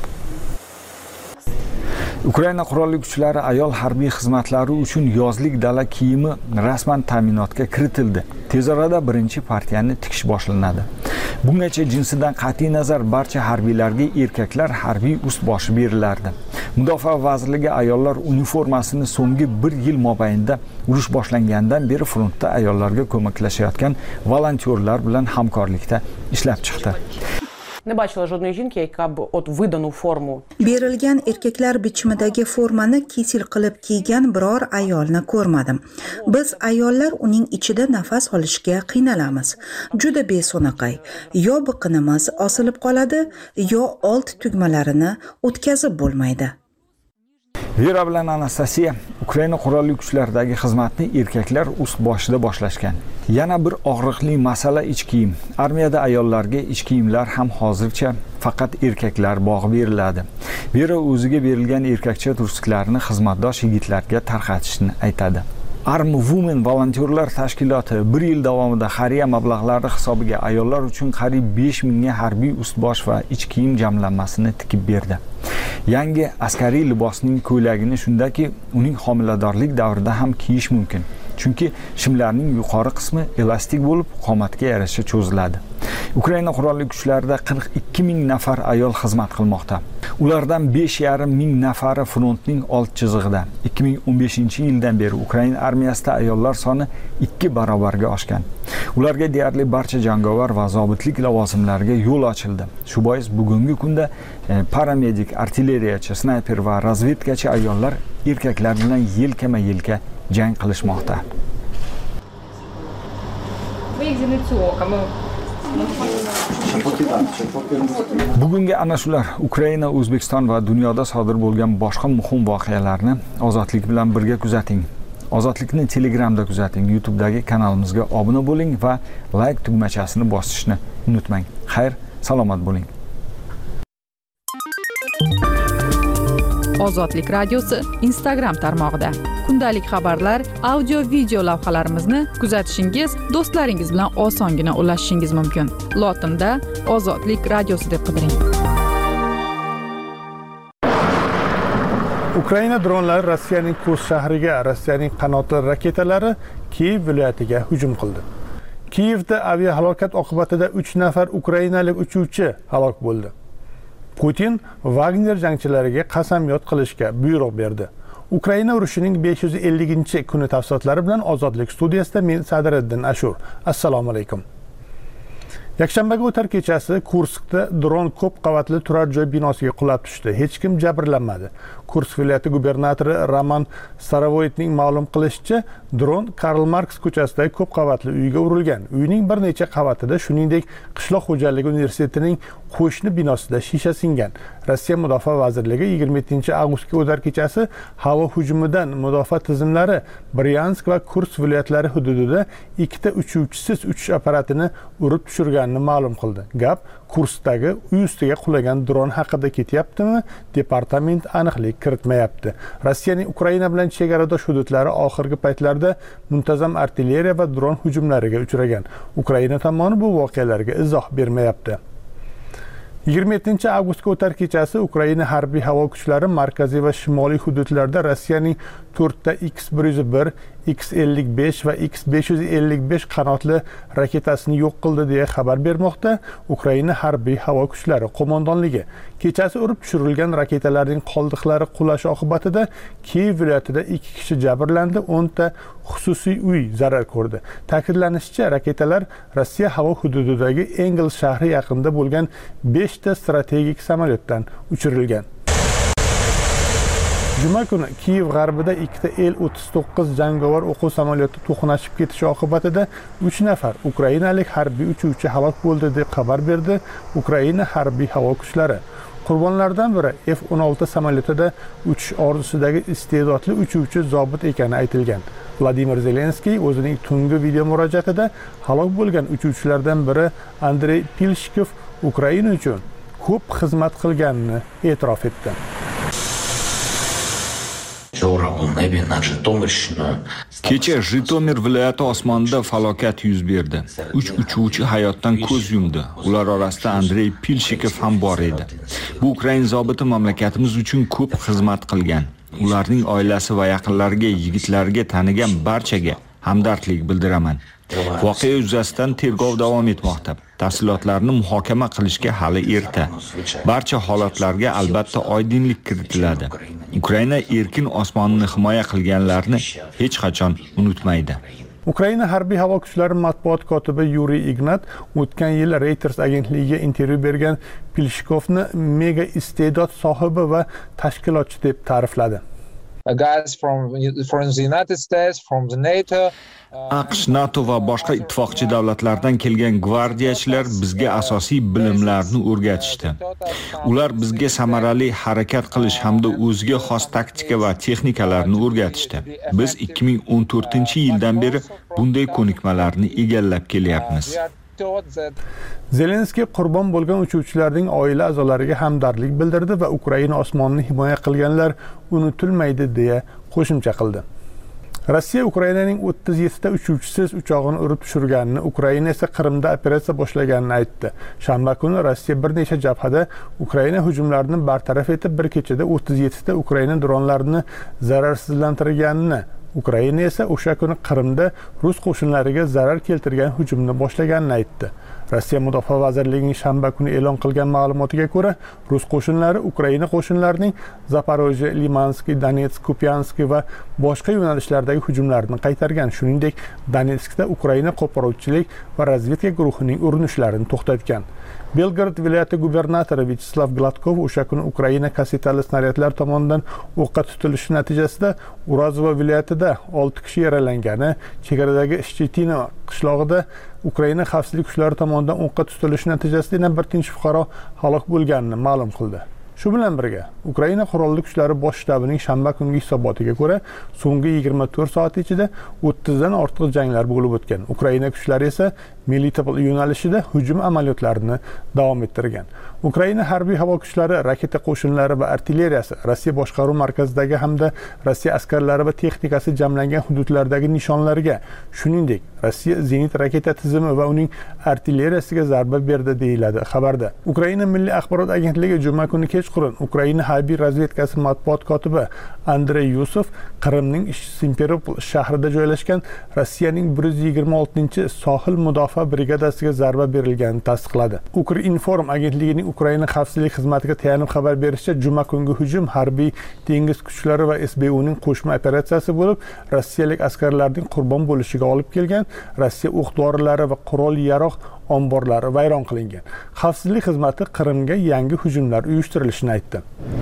Ukraina qurolli kuchlari ayol harbiy xizmatlari uchun yozlik dala kiyimi rasman ta'minotga kiritildi. Tez orada birinchi partiyani tikish boshlanadi. Bungacha jinsidan qat'iy nazar barcha harbiylarga erkaklar harbiy ust-boshi berilardi. Mudofaa vazirligi ayollar uniformasini so'nggi 1 yil mobaynida urush boshlangandan beri frontda ayollarga ko'maklashayotgan volontyorlar bilan hamkorlikda ishlab chiqdi. Не бачила жодної жінки, яка б от видану форму. Berilgan erkaklar bichimidagi formani kisil qilib kiygan biror ayolni ko'rmadim. Biz ayollar uning ichida nafas olishga qiynalamiz. Juda beso'naqay. Yo biqinimiz osilib qoladi, yo old tugmalarini o'tkazib bo'lmaydi. Vera bilan Anastasiya Ukraina qurolli kuchlaridagi xizmatni erkaklar ust boshida boshlashgan. Yana bir og'riqli masala ichki kiyim. Armiyada ayollarga ichki kiyimlar ham hozircha faqat erkaklar bog'i beriladi. Vera o'ziga berilgan erkakcha tursiklarini xizmatdosh yigitlarga tarqatishni aytadi. Arm Women volontyorlar tashkiloti 1 yil davomida xayriya mablag'lari hisobiga ayollar uchun qariyb 5000 ga harbiy ust-bosh va ichki kiyim jamlanmasini tikib berdi. Yangi askariy libosning ko'ylagini shundaki, uning homiladorlik davrida ham kiyish mumkin. Chunki shimlarning yuqori qismi elastik bo'lib, qomatga yarasha cho'ziladi. Ukraina qurolli kuchlarida 42000 nafar ayol xizmat qilmoqda. Ulardan 5500 nafari frontning old chizig'ida. 2015-yildan beri Ukraina armiyasida ayollar soni 2 barobarga oshgan. Ularga deyarli barcha jangovar va zobitlik lavozimlariga yo'l ochildi. Shu bois bugungi kunda paramedik, artilleriyachi, snayper va razvedkachi ayollar erkaklar bilan yelkama-yelka jang qilishmoqda. Bugungi ana shular Ukraina, O'zbekiston va dunyoda sodir bo'lgan boshqa muhim voqealarni Ozodlik bilan birga kuzating. Ozodlikni Telegramda kuzating, YouTube'dagi kanalimizga obuna bo'ling va like tugmachasini bosishni unutmang. Xayr, salomat bo'ling. Ozodlik radiosi Instagram tarmog'ida kundalik xabarlar, audio, video lavhalarimizni kuzatishingiz, do'stlaringiz bilan osongina ulashishingiz mumkin. Lotinda Ozodlik radiosi deb qidiring. Ukraina dronlari Rossiyaning Kurs shahriga, Rossiyaning qanotli raketalari Kiyev viloyatiga hujum qildi. Kiyevda aviahalokat oqibatida 3 nafar ukrainalik uchuvchi halok bo'ldi. Putin Wagner jangchilariga qasamyod qilishga buyruq berdi. Ukraina urushining 550-kuni tafsilotlari bilan Ozodlik studiyasida men Sadriddin Ashur. Assalomu alaykum. Yakshanbaga o'tar kechasi Kurskda dron ko'p qavatli turar joy binosiga qulab tushdi. Hech kim jabrlanmadi. Kursk viloyati gubernatori Roman Starovoytning ma'lum qilishicha, dron Karl Marx ko'chasidagi ko'p qavatli uyga urilgan. Uyning bir necha qavatida, shuningdek, qishloq xo'jaligi universitetining qo'shni binosida shisha singan. Rossiya Mudofaa vazirligi 27-avgustga o'tar kechasi havo hujumidan mudofaa tizimlari Bryansk va Kursk viloyatlari hududida 2 uchuvchisiz uchish apparatini urib tushirganini ma'lum qildi. Gap Kurskdagi uy ustiga qulagan dron haqida ketyaptimi? Departament aniqlik kiritmayapti. Rossiyaning Ukraina bilan chegaradosh hududlari oxirgi paytlarda muntazam artilleriya va dron hujumlariga uchragan. Ukraina tomoni bu voqealarga izoh bermayapti. 27-avgustga o'tar kechasi Ukraina harbiy havo kuchlari markaziy va shimoliy hududlarda Rossiyaning 4 ta X-101, X-55 va X-555 qanotli raketasini yo'q qildi deya xabar bermoqda Ukraina harbiy havo kuchlari qo'mondonligi. Kechasi urib tushirilgan raketalarning qoldiqlari qulashi oqibatida Kiyev viloyatida 2 kishi jabrlandi, 10 ta xususiy uy zarar ko'rdi. Ta'kidlanishicha, raketalar Rossiya havo hududidagi Engels shahri yaqinida bo'lgan 5 ta strategik samolyotdan uchirilgan. Juma kuni Kiyev g'arbida 2 ta Il-39 jangovar o'quv samolyoti to'qnashib ketishi oqibatida 3 nafar ukrainalik harbiy uchuvchi halok bo'ldi deb xabar berdi Ukraina harbiy havo kuchlari. Qurbonlardan biri F-16 samolyotida uchish orzusidagi iste'dodli uchuvchi zobit ekani aytilgan. Vladimir Zelenskiy o'zining tungi video murojaatida halok bo'lgan uchuvchilardan biri Andrey Pilshikov Ukraina uchun ko'p xizmat qilganini e'tirof etdi. Kecha Jitomir viloyati osmonida falokat yuz berdi. 3 uchuvchi hayotdan ko'z yumdi. Ular orasida Andrey Pilshikov ham bor edi. Bu Ukraina zobiti mamlakatimiz uchun ko'p xizmat qilgan. Ularning oilasi va yaqinlariga, yigitlarga, tanigan barchaga hamdardlik bildiraman. Voqea yuzasidan tergov davom etmoqda. Tafsilotlarni muhokama qilishga hali erta. Barcha holatlarga albatta oydinlik kiritiladi. Ukraina erkin osmonni himoya qilganlarni hech qachon unutmaydi. Ukraina harbiy havo kuchlari matbuot kotibi Yuriy Ignat o'tgan yil Reuters agentligiga intervyu bergan Pilishkovni mega iste'dod sohibi va tashkilotchi deb ta'rifladi. AQSh, NATO va boshqa ittifoqchi davlatlardan kelgan gvardiyachilar bizga asosiy bilimlarni o'rgatishdi. Ular bizga samarali harakat qilish hamda o'ziga xos taktika va texnikalarni o'rgatishdi. Biz 2014-yildan beri bunday ko'nikmalarni egallab kelyapmiz. Zelenskiy qurbon bo'lgan uchuvchilarning oila a'zolariga hamdardlik bildirdi va Ukraina osmonini himoya qilganlar unutilmaydi deya qo'shimcha qildi. Rossiya Ukrainaning 37 ta uchuvchisiz uchog'ini urib tushirganini, Ukraina esa Qrimda operatsiya boshlaganini aytdi. Shanba kuni Rossiya bir necha jabhada Ukraina hujumlarini bartaraf etib, bir kechada 37 ta Ukraina dronlarini zararsizlantirganini, Ukraina esa o'sha kuni Qrimda rus qo'shinlariga zarar keltirgan hujumni boshlaganini aytdi. Rossiya Mudofaa vazirligining shanba kuni e'lon qilgan ma'lumotiga ko'ra, rus qo'shinlari Ukraina qo'shinlarining Zaporojye, Limansk, Donetsk, Kupyansk va boshqa yo'nalishlardagi hujumlarini qaytargan. Shuningdek, Donetskda Ukraina qo'poruvchilik va razvedka guruhining urinishlarini to'xtatgan. Belgorod viloyati gubernatori Vyacheslav Gladkov o'sha kuni Ukraina kassetali snaryadlar tomonidan o'qqa tutilishi natijasida Urazova viloyatida 6 kishi yaralangani, chegaradagi Shchetina qishlog'ida Ukraina xavfsizlik kuchlari tomonidan o'qqa tutilishi natijasida yana bir tinch fuqaro halok bo'lganini ma'lum qildi. Shu bilan birga, Ukraina qurolli kuchlari bosh shtabining shanba kungi hisobotiga ko'ra, so'nggi 24 soat ichida 30 dan ortiq janglar bo'lib o'tgan. Ukraina kuchlari esa Melitopol yo'nalishida hujum amaliyotlarini davom ettirgan. Ukraina harbiy havo kuchlari, raketa qo'shinlari va artilleriyasi Rossiya boshqaruv markazidagi hamda Rossiya askarlari va texnikasi jamlangan hududlardagi nishonlarga, shuningdek, Rossiya zenit raketa tizimi va uning artilleriyasiga zarba berdi deyiladi xabarda. Ukraina Milliy axborot agentligi juma kuni kechqurun Ukraina harbiy razvedkasi matbuot kotibi Andrey Yusov Qrimning Simferopol shahrida joylashgan Rossiyaning 126-sohil mudofaa brigadasiga zarba berilganini tasdiqladi. Ukrinform agentligining Ukraina xavfsizlik xizmatiga tayanib xabar berishicha, juma kungi hujum harbiy dengiz kuchlari va SBUning qo'shma operatsiyasi bo'lib, rossiyalik askarlarning qurbon bo'lishiga olib kelgan. Rossiya o'q-dorilari va qurol-yarog' omborlari vayron qilingan. Xavfsizlik xizmati Qrimga yangi hujumlar uyushtirilishini aytdi.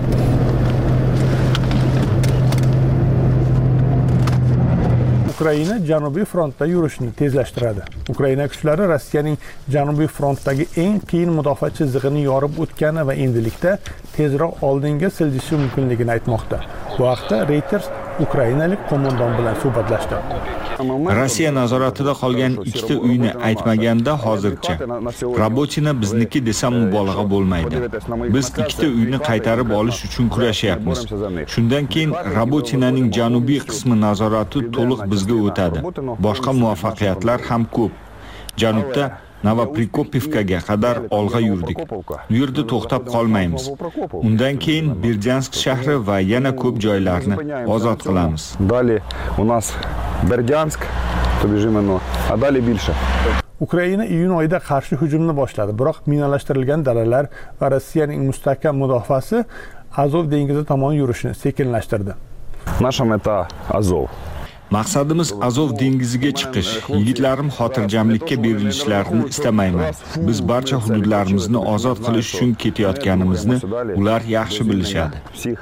Ukraina Janubiy frontda yurishni tezlashtiradi. Ukraina kuchlari Rossiyaning Janubiy frontdagi eng qiyin mudofaa chizig'ini yorib o'tgani va endilikda tezroq oldinga siljishi mumkinligini aytmoqda. Bu haqda Reuters ukrainalik qo'mondon bilan suhbatlashdi. Rossiya nazoratida qolgan ikkita uyni aytmaganda hozircha Rabotina bizniki desam mubolag'a bo'lmaydi. Biz ikkita uyni qaytarib olish uchun kurashyapmiz. Shundan keyin Rabotinaning janubiy qismi nazorati to'liq bizga o'tadi. Boshqa muvaffaqiyatlar ham ko'p. Janubda Novoprikopivkaga qadar olg'a yurdik. Bu yerda to'xtab qolmaymiz. Undan keyin Berdyansk shahri va yana ko'p joylarni ozod qilamiz. Dali u nas Berdyansk, tobijimeno, a dali bilsha. Ukraina iyun oyida qarshi hujumni boshladi, biroq minalashtirilgan dalalar va Rossiyaning mustahkam mudofaasi Azov dengizi tomon yurishni sekinlashtirdi. Naša meta Azov. Maqsadimiz Azov dengiziga chiqish. Yigitlarim xotirjamlikka berilishlarini istamayman. Biz barcha hududlarimizni ozod qilish uchun ketayotganimizni ular yaxshi bilishadi.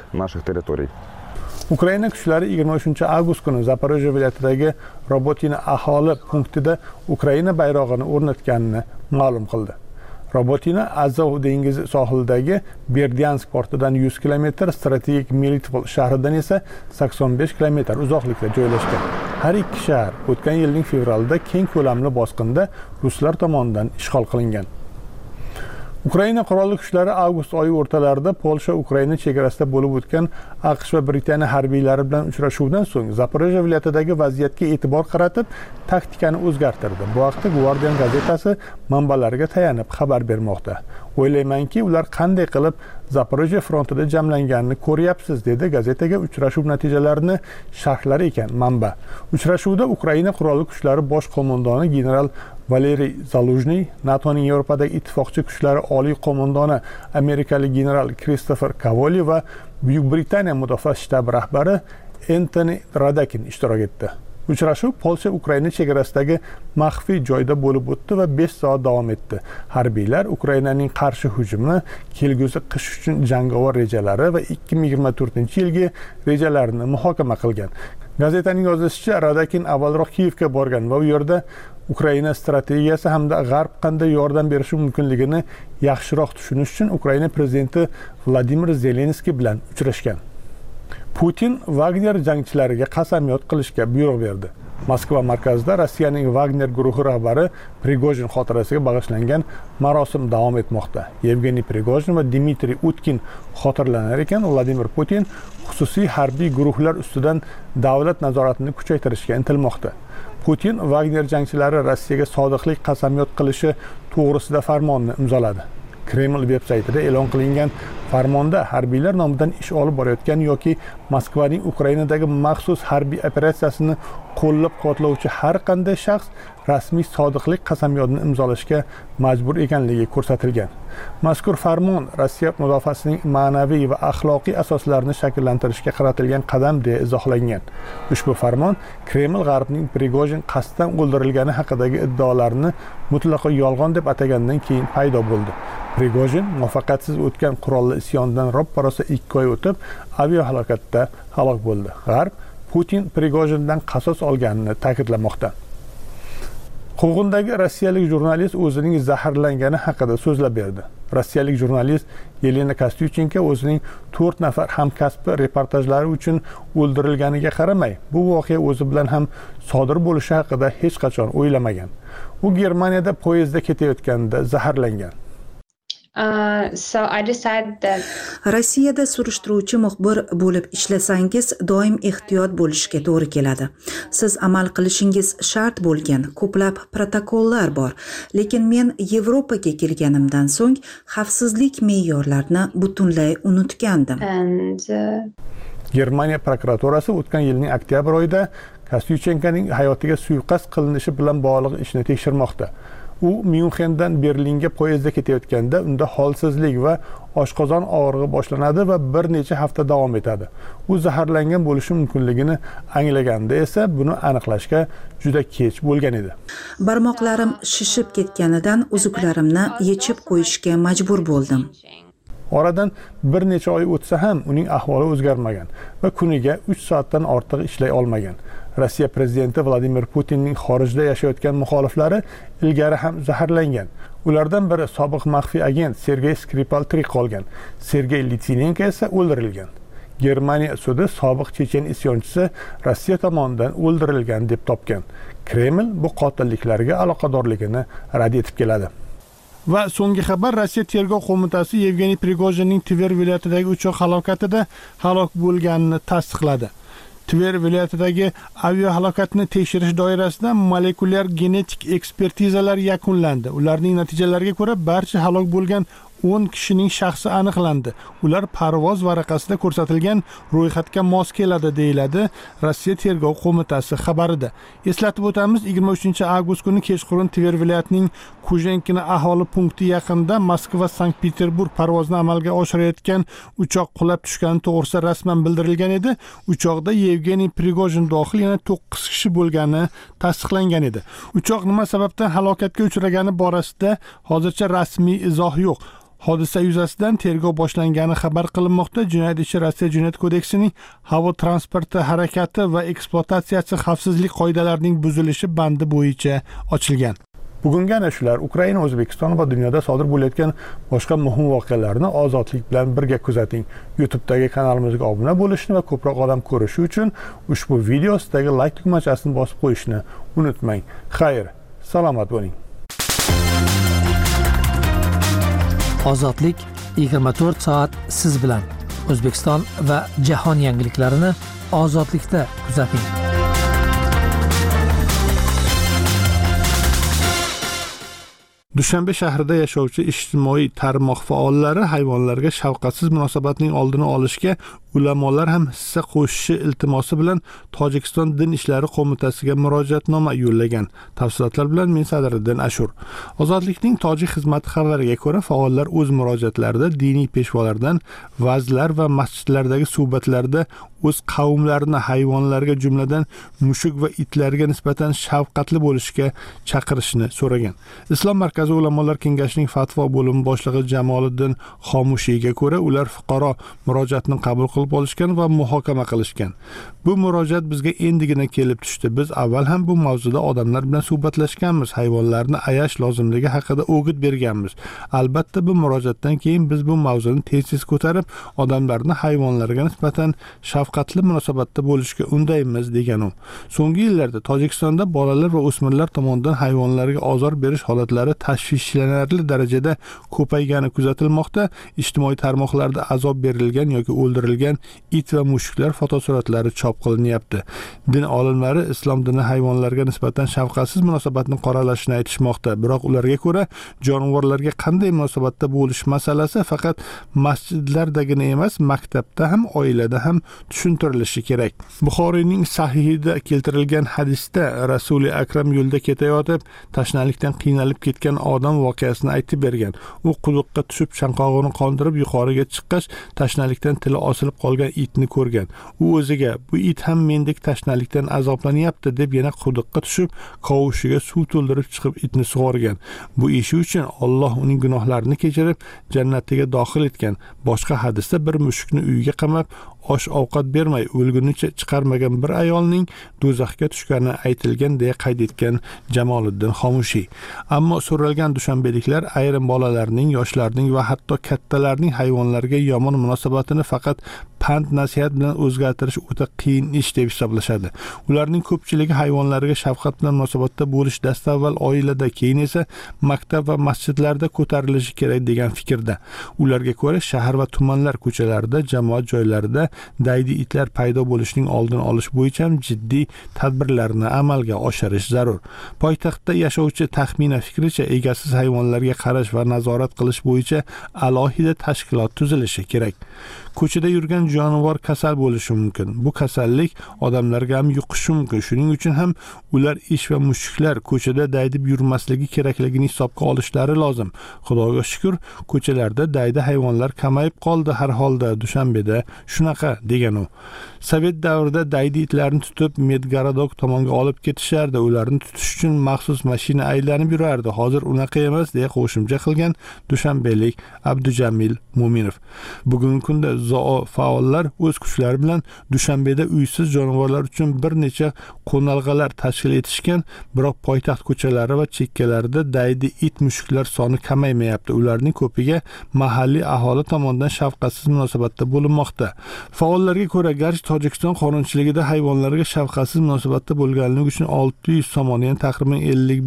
Ukraina kuchlari 23-avgust kuni Zaporojye viloyatidagi Robotina aholi punktida Ukraina bayrog'ini o'rnatganini ma'lum qildi. Robotina Azov dengizi sohilidagi Berdyansk portidan 100 km, strategik Melitopol shahridan esa 85 km uzoqlikda joylashgan. Har ikki shahar o'tgan yilning fevralida keng ko'lamli bosqinda ruslar tomonidan ishg'ol qilingan. Ukraina qurolli kuchlari avgust oyi o'rtalarida Polsha-Ukraina chegarasida bo'lib o'tgan AQSh va Britaniya harbiylari bilan uchrashuvdan so'ng Zaporojye viloyatidagi vaziyatga e'tibor qaratib, taktikani o'zgartirdi. Bu haqda Guardian gazetasi manbalariga tayanib xabar bermoqda. O'ylaymanki, ular qanday qilib Zaporojye frontida jamlanganini ko'ryapsiz, dedi gazetaga uchrashuv natijalarini sharhlar ekan manba. Uchrashuvda Ukraina qurolli kuchlari bosh qo'mondoni general Valeriy Zaluzhny, NATOning Yevropadagi ittifoqchi kuchlari oliy qo'mondoni amerikalik general Kristofer Kavoli va Buyuk Britaniya mudofaa shtabi rahbari Anthony Radakin ishtirok etdi. Uchrashuv Polsha Ukraina chegarasidagi maxfiy joyda bo'lib o'tdi va 5 soat davom etdi. Harbiylar Ukrainaning qarshi hujumi, kelgusi qish uchun jangovar rejalari va 2024-yilgi rejalarini muhokama qilgan. Gazetaning yozishicha, Radakin avvalroq Kiyevga borgan va u yerda Ukraina strategiyasi hamda G'arb qanday yordam berishi mumkinligini yaxshiroq tushunish uchun Ukraina prezidenti Vladimir Zelenskiy bilan uchrashgan. Putin Wagner jangchilariga qasamyod qilishga buyruq berdi. Moskva markazida Rossiyaning Wagner guruhi rahbari Prigojin xotirasiga bag'ishlangan marosim davom etmoqda. Yevgeniy Prigojin va Dmitriy Utkin xotirlanar ekan, Vladimir Putin xususiy harbiy guruhlar ustidan davlat nazoratini kuchaytirishga intilmoqda. Putin Wagner jangchilari Rossiyaga sodiqlik qasamyod qilishi to'g'risida farmonni imzoladi. Kreml veb-saytida e'lon qilingan farmonda harbiylar nomidan ish olib borayotgan yoki Moskvaning Ukrainadagi maxsus harbiy operatsiyasini qo'llab-quvvatlovchi har qanday shaxs rasmiy sodiqlik qasamyodini imzolashga majbur ekanligi ko'rsatilgan. Mazkur farmon Rossiya mudofaasining ma'naviy va axloqiy asoslarini shakllantirishga qaratilgan qadam deya izohlangan. Ushbu farmon Kreml G'arbning Prigojin qasddan o'ldirilgani haqidagi iddaolarini mutlaqo yolg'on deb atagandan keyin paydo bo'ldi. Prigojin muvaffaqiyatsiz o'tgan qurolli isyondan roppa-rosa 2 oy o'tib aviahalokatda halok bo'ldi. G'arb Putin Prigojindan qasos olganini ta'kidlamoqda. Quvg'indagi rossiyalik jurnalist o'zining zaharlangani haqida so'zlab berdi. Rossiyalik jurnalist Yelena Kostyuchenko o'zining 4 nafar hamkasbi reportajlari uchun o'ldirilganiga qaramay, bu voqea o'zi bilan ham sodir bo'lishi haqida hech qachon o'ylamagan. U Germaniyada poyezdda ketayotganda zaharlangan. Rossiyada surishtiruvchi muxbir bo'lib ishlasangiz, doim ehtiyot bo'lishga to'g'ri keladi. Siz amal qilishingiz shart bo'lgan ko'plab protokollar bor, lekin men Yevropaga kelganimdan so'ng xavfsizlik me'yorlarini butunlay unutgandim. Germaniya prokuraturasi o'tgan yilning oktyabr oyida Kostyuchenkoning hayotiga suiqasd qilinishi bilan bog'liq ishni tekshirmoqda. U Myunxendan Berlinga poyezdda ketayotganda unda holsizlik va oshqozon og'rig'i boshlanadi va bir necha hafta davom etadi. U zaharlangan bo'lishi mumkinligini anglaganda esa buni aniqlashga juda kech bo'lgan edi. Barmoqlarim shishib ketganidan uzuklarimni yechib qo'yishga majbur bo'ldim. Oradan bir necha oy o'tsa ham uning ahvoli o'zgarmagan va kuniga 3 soatdan ortiq ishlay olmagan. Rossiya prezidenti Vladimir Putinning xorijda yashayotgan muxoliflari ilgari ham zaharlangan. Ulardan biri sobiq maxfiy agent Sergey Skripal tirik qolgan. Sergey Litvinenko esa o'ldirilgan. Germaniya sudi sobiq chechen isyonchisi Rossiya tomonidan o'ldirilgan deb topgan. Kreml bu qotilliklarga aloqadorligini rad etib keladi. Va so'nggi xabar, Rossiya tergov qo'mitasi Yevgeniy Prigojinning Tver viloyatidagi uchoq halokatida halok bo'lganini tasdiqladi. Tver viloyatidagi aviahalokatni tekshirish doirasida molekulyar genetik ekspertizalar yakunlandi. Ularning natijalariga ko'ra barcha halok bo'lgan 10 kishining shaxsi aniqlandi. Ular parvoz varaqasida ko'rsatilgan ro'yxatga mos keladi, deyiladi Rossiya tergov qo'mitasi xabarida. Eslatib o'tamiz, 23-avgust kuni kechqurun Tver viloyatining Kujenkina aholi punkti yaqinida Moskva-Sankt-Peterburg parvozini amalga oshirayotgan uchoq qulab tushgani to'g'risida rasman bildirilgan edi. Uchoqda Yevgeniy Prigojin dohil yana 9 kishi bo'lgani tasdiqlangan edi. Uchoq nima sababdan halokatga uchragani borasida hozircha rasmiy izoh yo'q. Hodisa yuzasidan tergov boshlangani xabar qilinmoqda. Jinoyat ishi Rossiya Jinoyat kodeksining havo transporti harakati va ekspluatatsiyasi xavfsizlik qoidalarining buzilishi bandi bo'yicha ochilgan. Bugunga ana shular. Ukraina, O'zbekiston va dunyoda sodir bo'layotgan boshqa muhim voqealarni ozodlik bilan birga kuzating. YouTube'dagi kanalimizga obuna bo'lishni va ko'proq odam ko'rishi uchun ushbu video ostidagi like tugmachasini bosib qo'yishni unutmang. Xayr, salomat bo'ling. Ozodlik 24 soat siz bilan. O'zbekiston va jahon yangiliklarini ozodlikda kuzating. Dushanbe shahrida yashovchi ijtimoiy tarmoq faollari hayvonlarga shafqatsiz munosabatning oldini olishga ulamolar ham hissa qo'shishi iltimosi bilan Tojikiston din ishlari qo'mitasiga murojaatnoma yo'llagan. Tafsilotlar bilan men Sadriddin Ashur. Ozodlikning tojik xizmati xabariga ko'ra, faollar o'z murojaatlarida diniy peshvolardan va'zlar va masjidlardagi suhbatlarda o'z qavmlarini hayvonlarga, jumladan mushuk va itlarga nisbatan shafqatli bo'lishga chaqirishni so'ragan. Islom markazi ulamolar kengashining fatvo bo'limi boshlig'i Jamoliddin Xomushiyga ko'ra, ular fuqaro murojaatni qabul qilib olishgan va muhokama qilishgan. Bu murojaat bizga endigina kelib tushdi. Biz avval ham bu mavzuda odamlar bilan suhbatlashganmiz, hayvonlarni ayash lozimligi haqida o'g'it berganmiz. Albatta bu murojaatdan keyin biz bu mavzuni tez-tez ko'tarib, odamlarni hayvonlarga nisbatan shafqatli munosabatda bo'lishga undaymiz degan u. So'nggi yillarda Tojikistonda bolalar va o'smirlar tomonidan hayvonlarga ozor berish holatlari tashvishlanarli darajada ko'paygani kuzatilmoqda. Ijtimoiy tarmoqlarda azob berilgan yoki o'ldirilgan it va mushuklar fotosuratlari chop qilinyapti. Din olimlari islom dini hayvonlarga nisbatan shafqatsiz munosabatni qoralashini aytishmoqda. Biroq ularga ko'ra, jonivorlarga qanday munosabatda bo'lish masalasi faqat masjidlardagina emas, maktabda ham, oilada ham tushuntirilishi kerak. Buxoriyning sahihida keltirilgan hadisda Rasuli Akram yo'lda ketayotib, tashnalikdan qiynalib ketgan odam voqeasini aytib bergan. U quduqqa tushib, chanqog'ini qondirib yuqoriga chiqqach, tashnalikdan tili osilib qolgan itni ko'rgan. U o'ziga, bu it ham mendek tashnalikdan azoblanyapti deb yana quduqqa tushib, qovushiga suv to'ldirib chiqib itni sug'organ. Bu ishi uchun Alloh uning gunohlarini kechirib, jannatiga dohil etgan. Boshqa hadisda bir mushukni uyiga qamab, osh ovqat bermay o'lgunicha chiqarmagan bir ayolning do'zaxga tushgani aytilgan deya qayd etgan Jamoliddin Xomushiy. Ammo so'ralgan dushanbeliklar ayrim bolalarning, yoshlarning va hatto kattalarning hayvonlarga yomon munosabatini faqat pand nasihat bilan o'zgartirish o'ta qiyin ish deb hisoblashadi. Ularning ko'pchiligi hayvonlarga shafqat bilan munosabatda bo'lish dastavval oilada, keyin esa maktab va masjidlarda ko'tarilishi kerak degan fikrda. Ularga ko'ra, shahar va tumanlar ko'chalarida, jamoat joylarida daydi itlar paydo bo'lishining oldini olish bo'yicha ham jiddiy tadbirlarni amalga oshirish zarur. Poytaxtda yashovchi taxmina fikricha, egasiz hayvonlarga qarash va nazorat qilish bo'yicha alohida tashkilot tuzilishi kerak. Ko'chada yurgan jonivor kasal bo'lishi mumkin. Bu kasallik odamlarga ham yuqishi mumkin. Shuning uchun ham ular ish va mushuklar ko'chada daydib yurmasligi kerakligini hisobga olishlari lozim. Xudoga shukr, ko'chalarda daydi hayvonlar kamayib qoldi har holda Dushanbeda. Shunaqa degan u. Sovet davrida daydi itlarni tutib Medgaradok tomonga olib ketishardi. Ularni tutish uchun maxsus mashina aylanib yurardi. Hozir unaqa emas deya qo'shimcha qilgan dushanbelik Abdujamil Mo'minov. Bugungi kunda zoo faollar o'z kuchlari bilan Dushanbeda uysiz jonivorlar uchun bir necha qo'nalg'alar tashkil etishgan, biroq poytaxt ko'chalari va chekkalarida daydi it mushuklar soni kamaymayapti. Ularning ko'piga mahalliy aholi tomonidan shafqatsiz munosabatda bo'linmoqda. Faollarga ko'ra, garchi Tojikiston qonunchiligida hayvonlarga shafqatsiz munosabatda bo'lganligi uchun 600 somon, ya'ni taxminan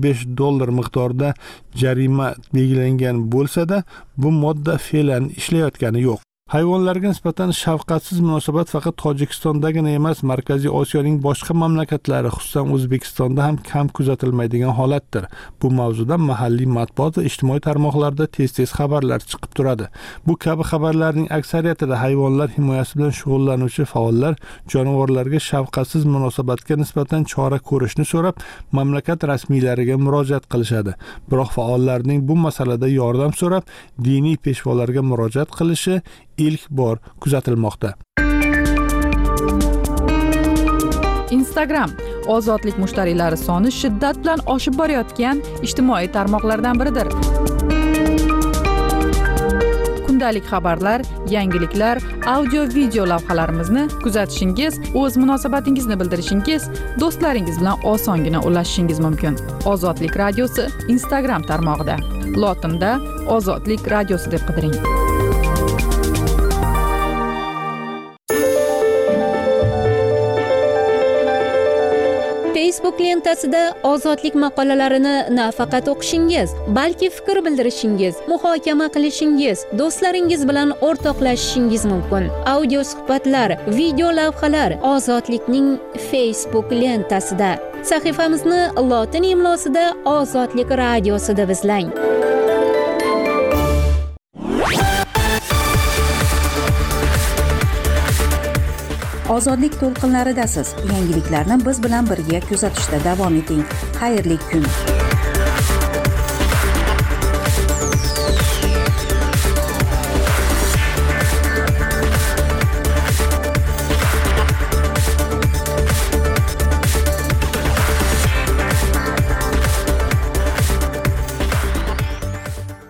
$55 miqdorida jarima belgilangan bo'lsa-da, bu modda fe'lan ishlayotgani yo'q. Hayvonlarga nisbatan shafqatsiz munosabat faqat Tojikistondagina emas, Markaziy Osiyoning boshqa mamlakatlari, xususan O'zbekistonda ham kam kuzatilmaydigan holatdir. Bu mavzuda mahalliy matbuot va ijtimoiy tarmoqlarda tez-tez xabarlar chiqib turadi. Bu kabi xabarlarning aksariyatida hayvonlar himoyasi bilan shug'ullanuvchi faollar jonivorlarga shafqatsiz munosabatga nisbatan chora ko'rishni so'rab, mamlakat rasmiylariga murojaat qilishadi. Biroq faollarning bu masalada yordam so'rab, diniy peshvolarga murojaat qilishi ilk bor kuzatilmoqda. Instagram ozodlik mushtariylari soni shiddat bilan oshib borayotgan ijtimoiy tarmoqlardan biridir. Kundalik xabarlar, yangiliklar, audio-video lavhalarimizni kuzatishingiz, o'z munosabatingizni bildirishingiz, do'stlaringiz bilan osongina ulashishingiz mumkin. Ozodlik radiosi Instagram tarmog'ida. Lotinda Ozodlik radiosi deb qidiring. Facebook lentasida ozodlik maqolalarini nafaqat o'qishingiz, balki fikr bildirishingiz, muhokama qilishingiz, do'stlaringiz bilan o'rtoqlashishingiz mumkin. Audio suhbatlar, video lavhalar Ozodlikning Facebook lentasida. Sahifamizni lotin imlosida Ozodlik radiosi deb izlang. Ozodlik to'lqinlaridasiz. Yangiliklarni biz bilan birga kuzatishda davom eting. Xayrli kun.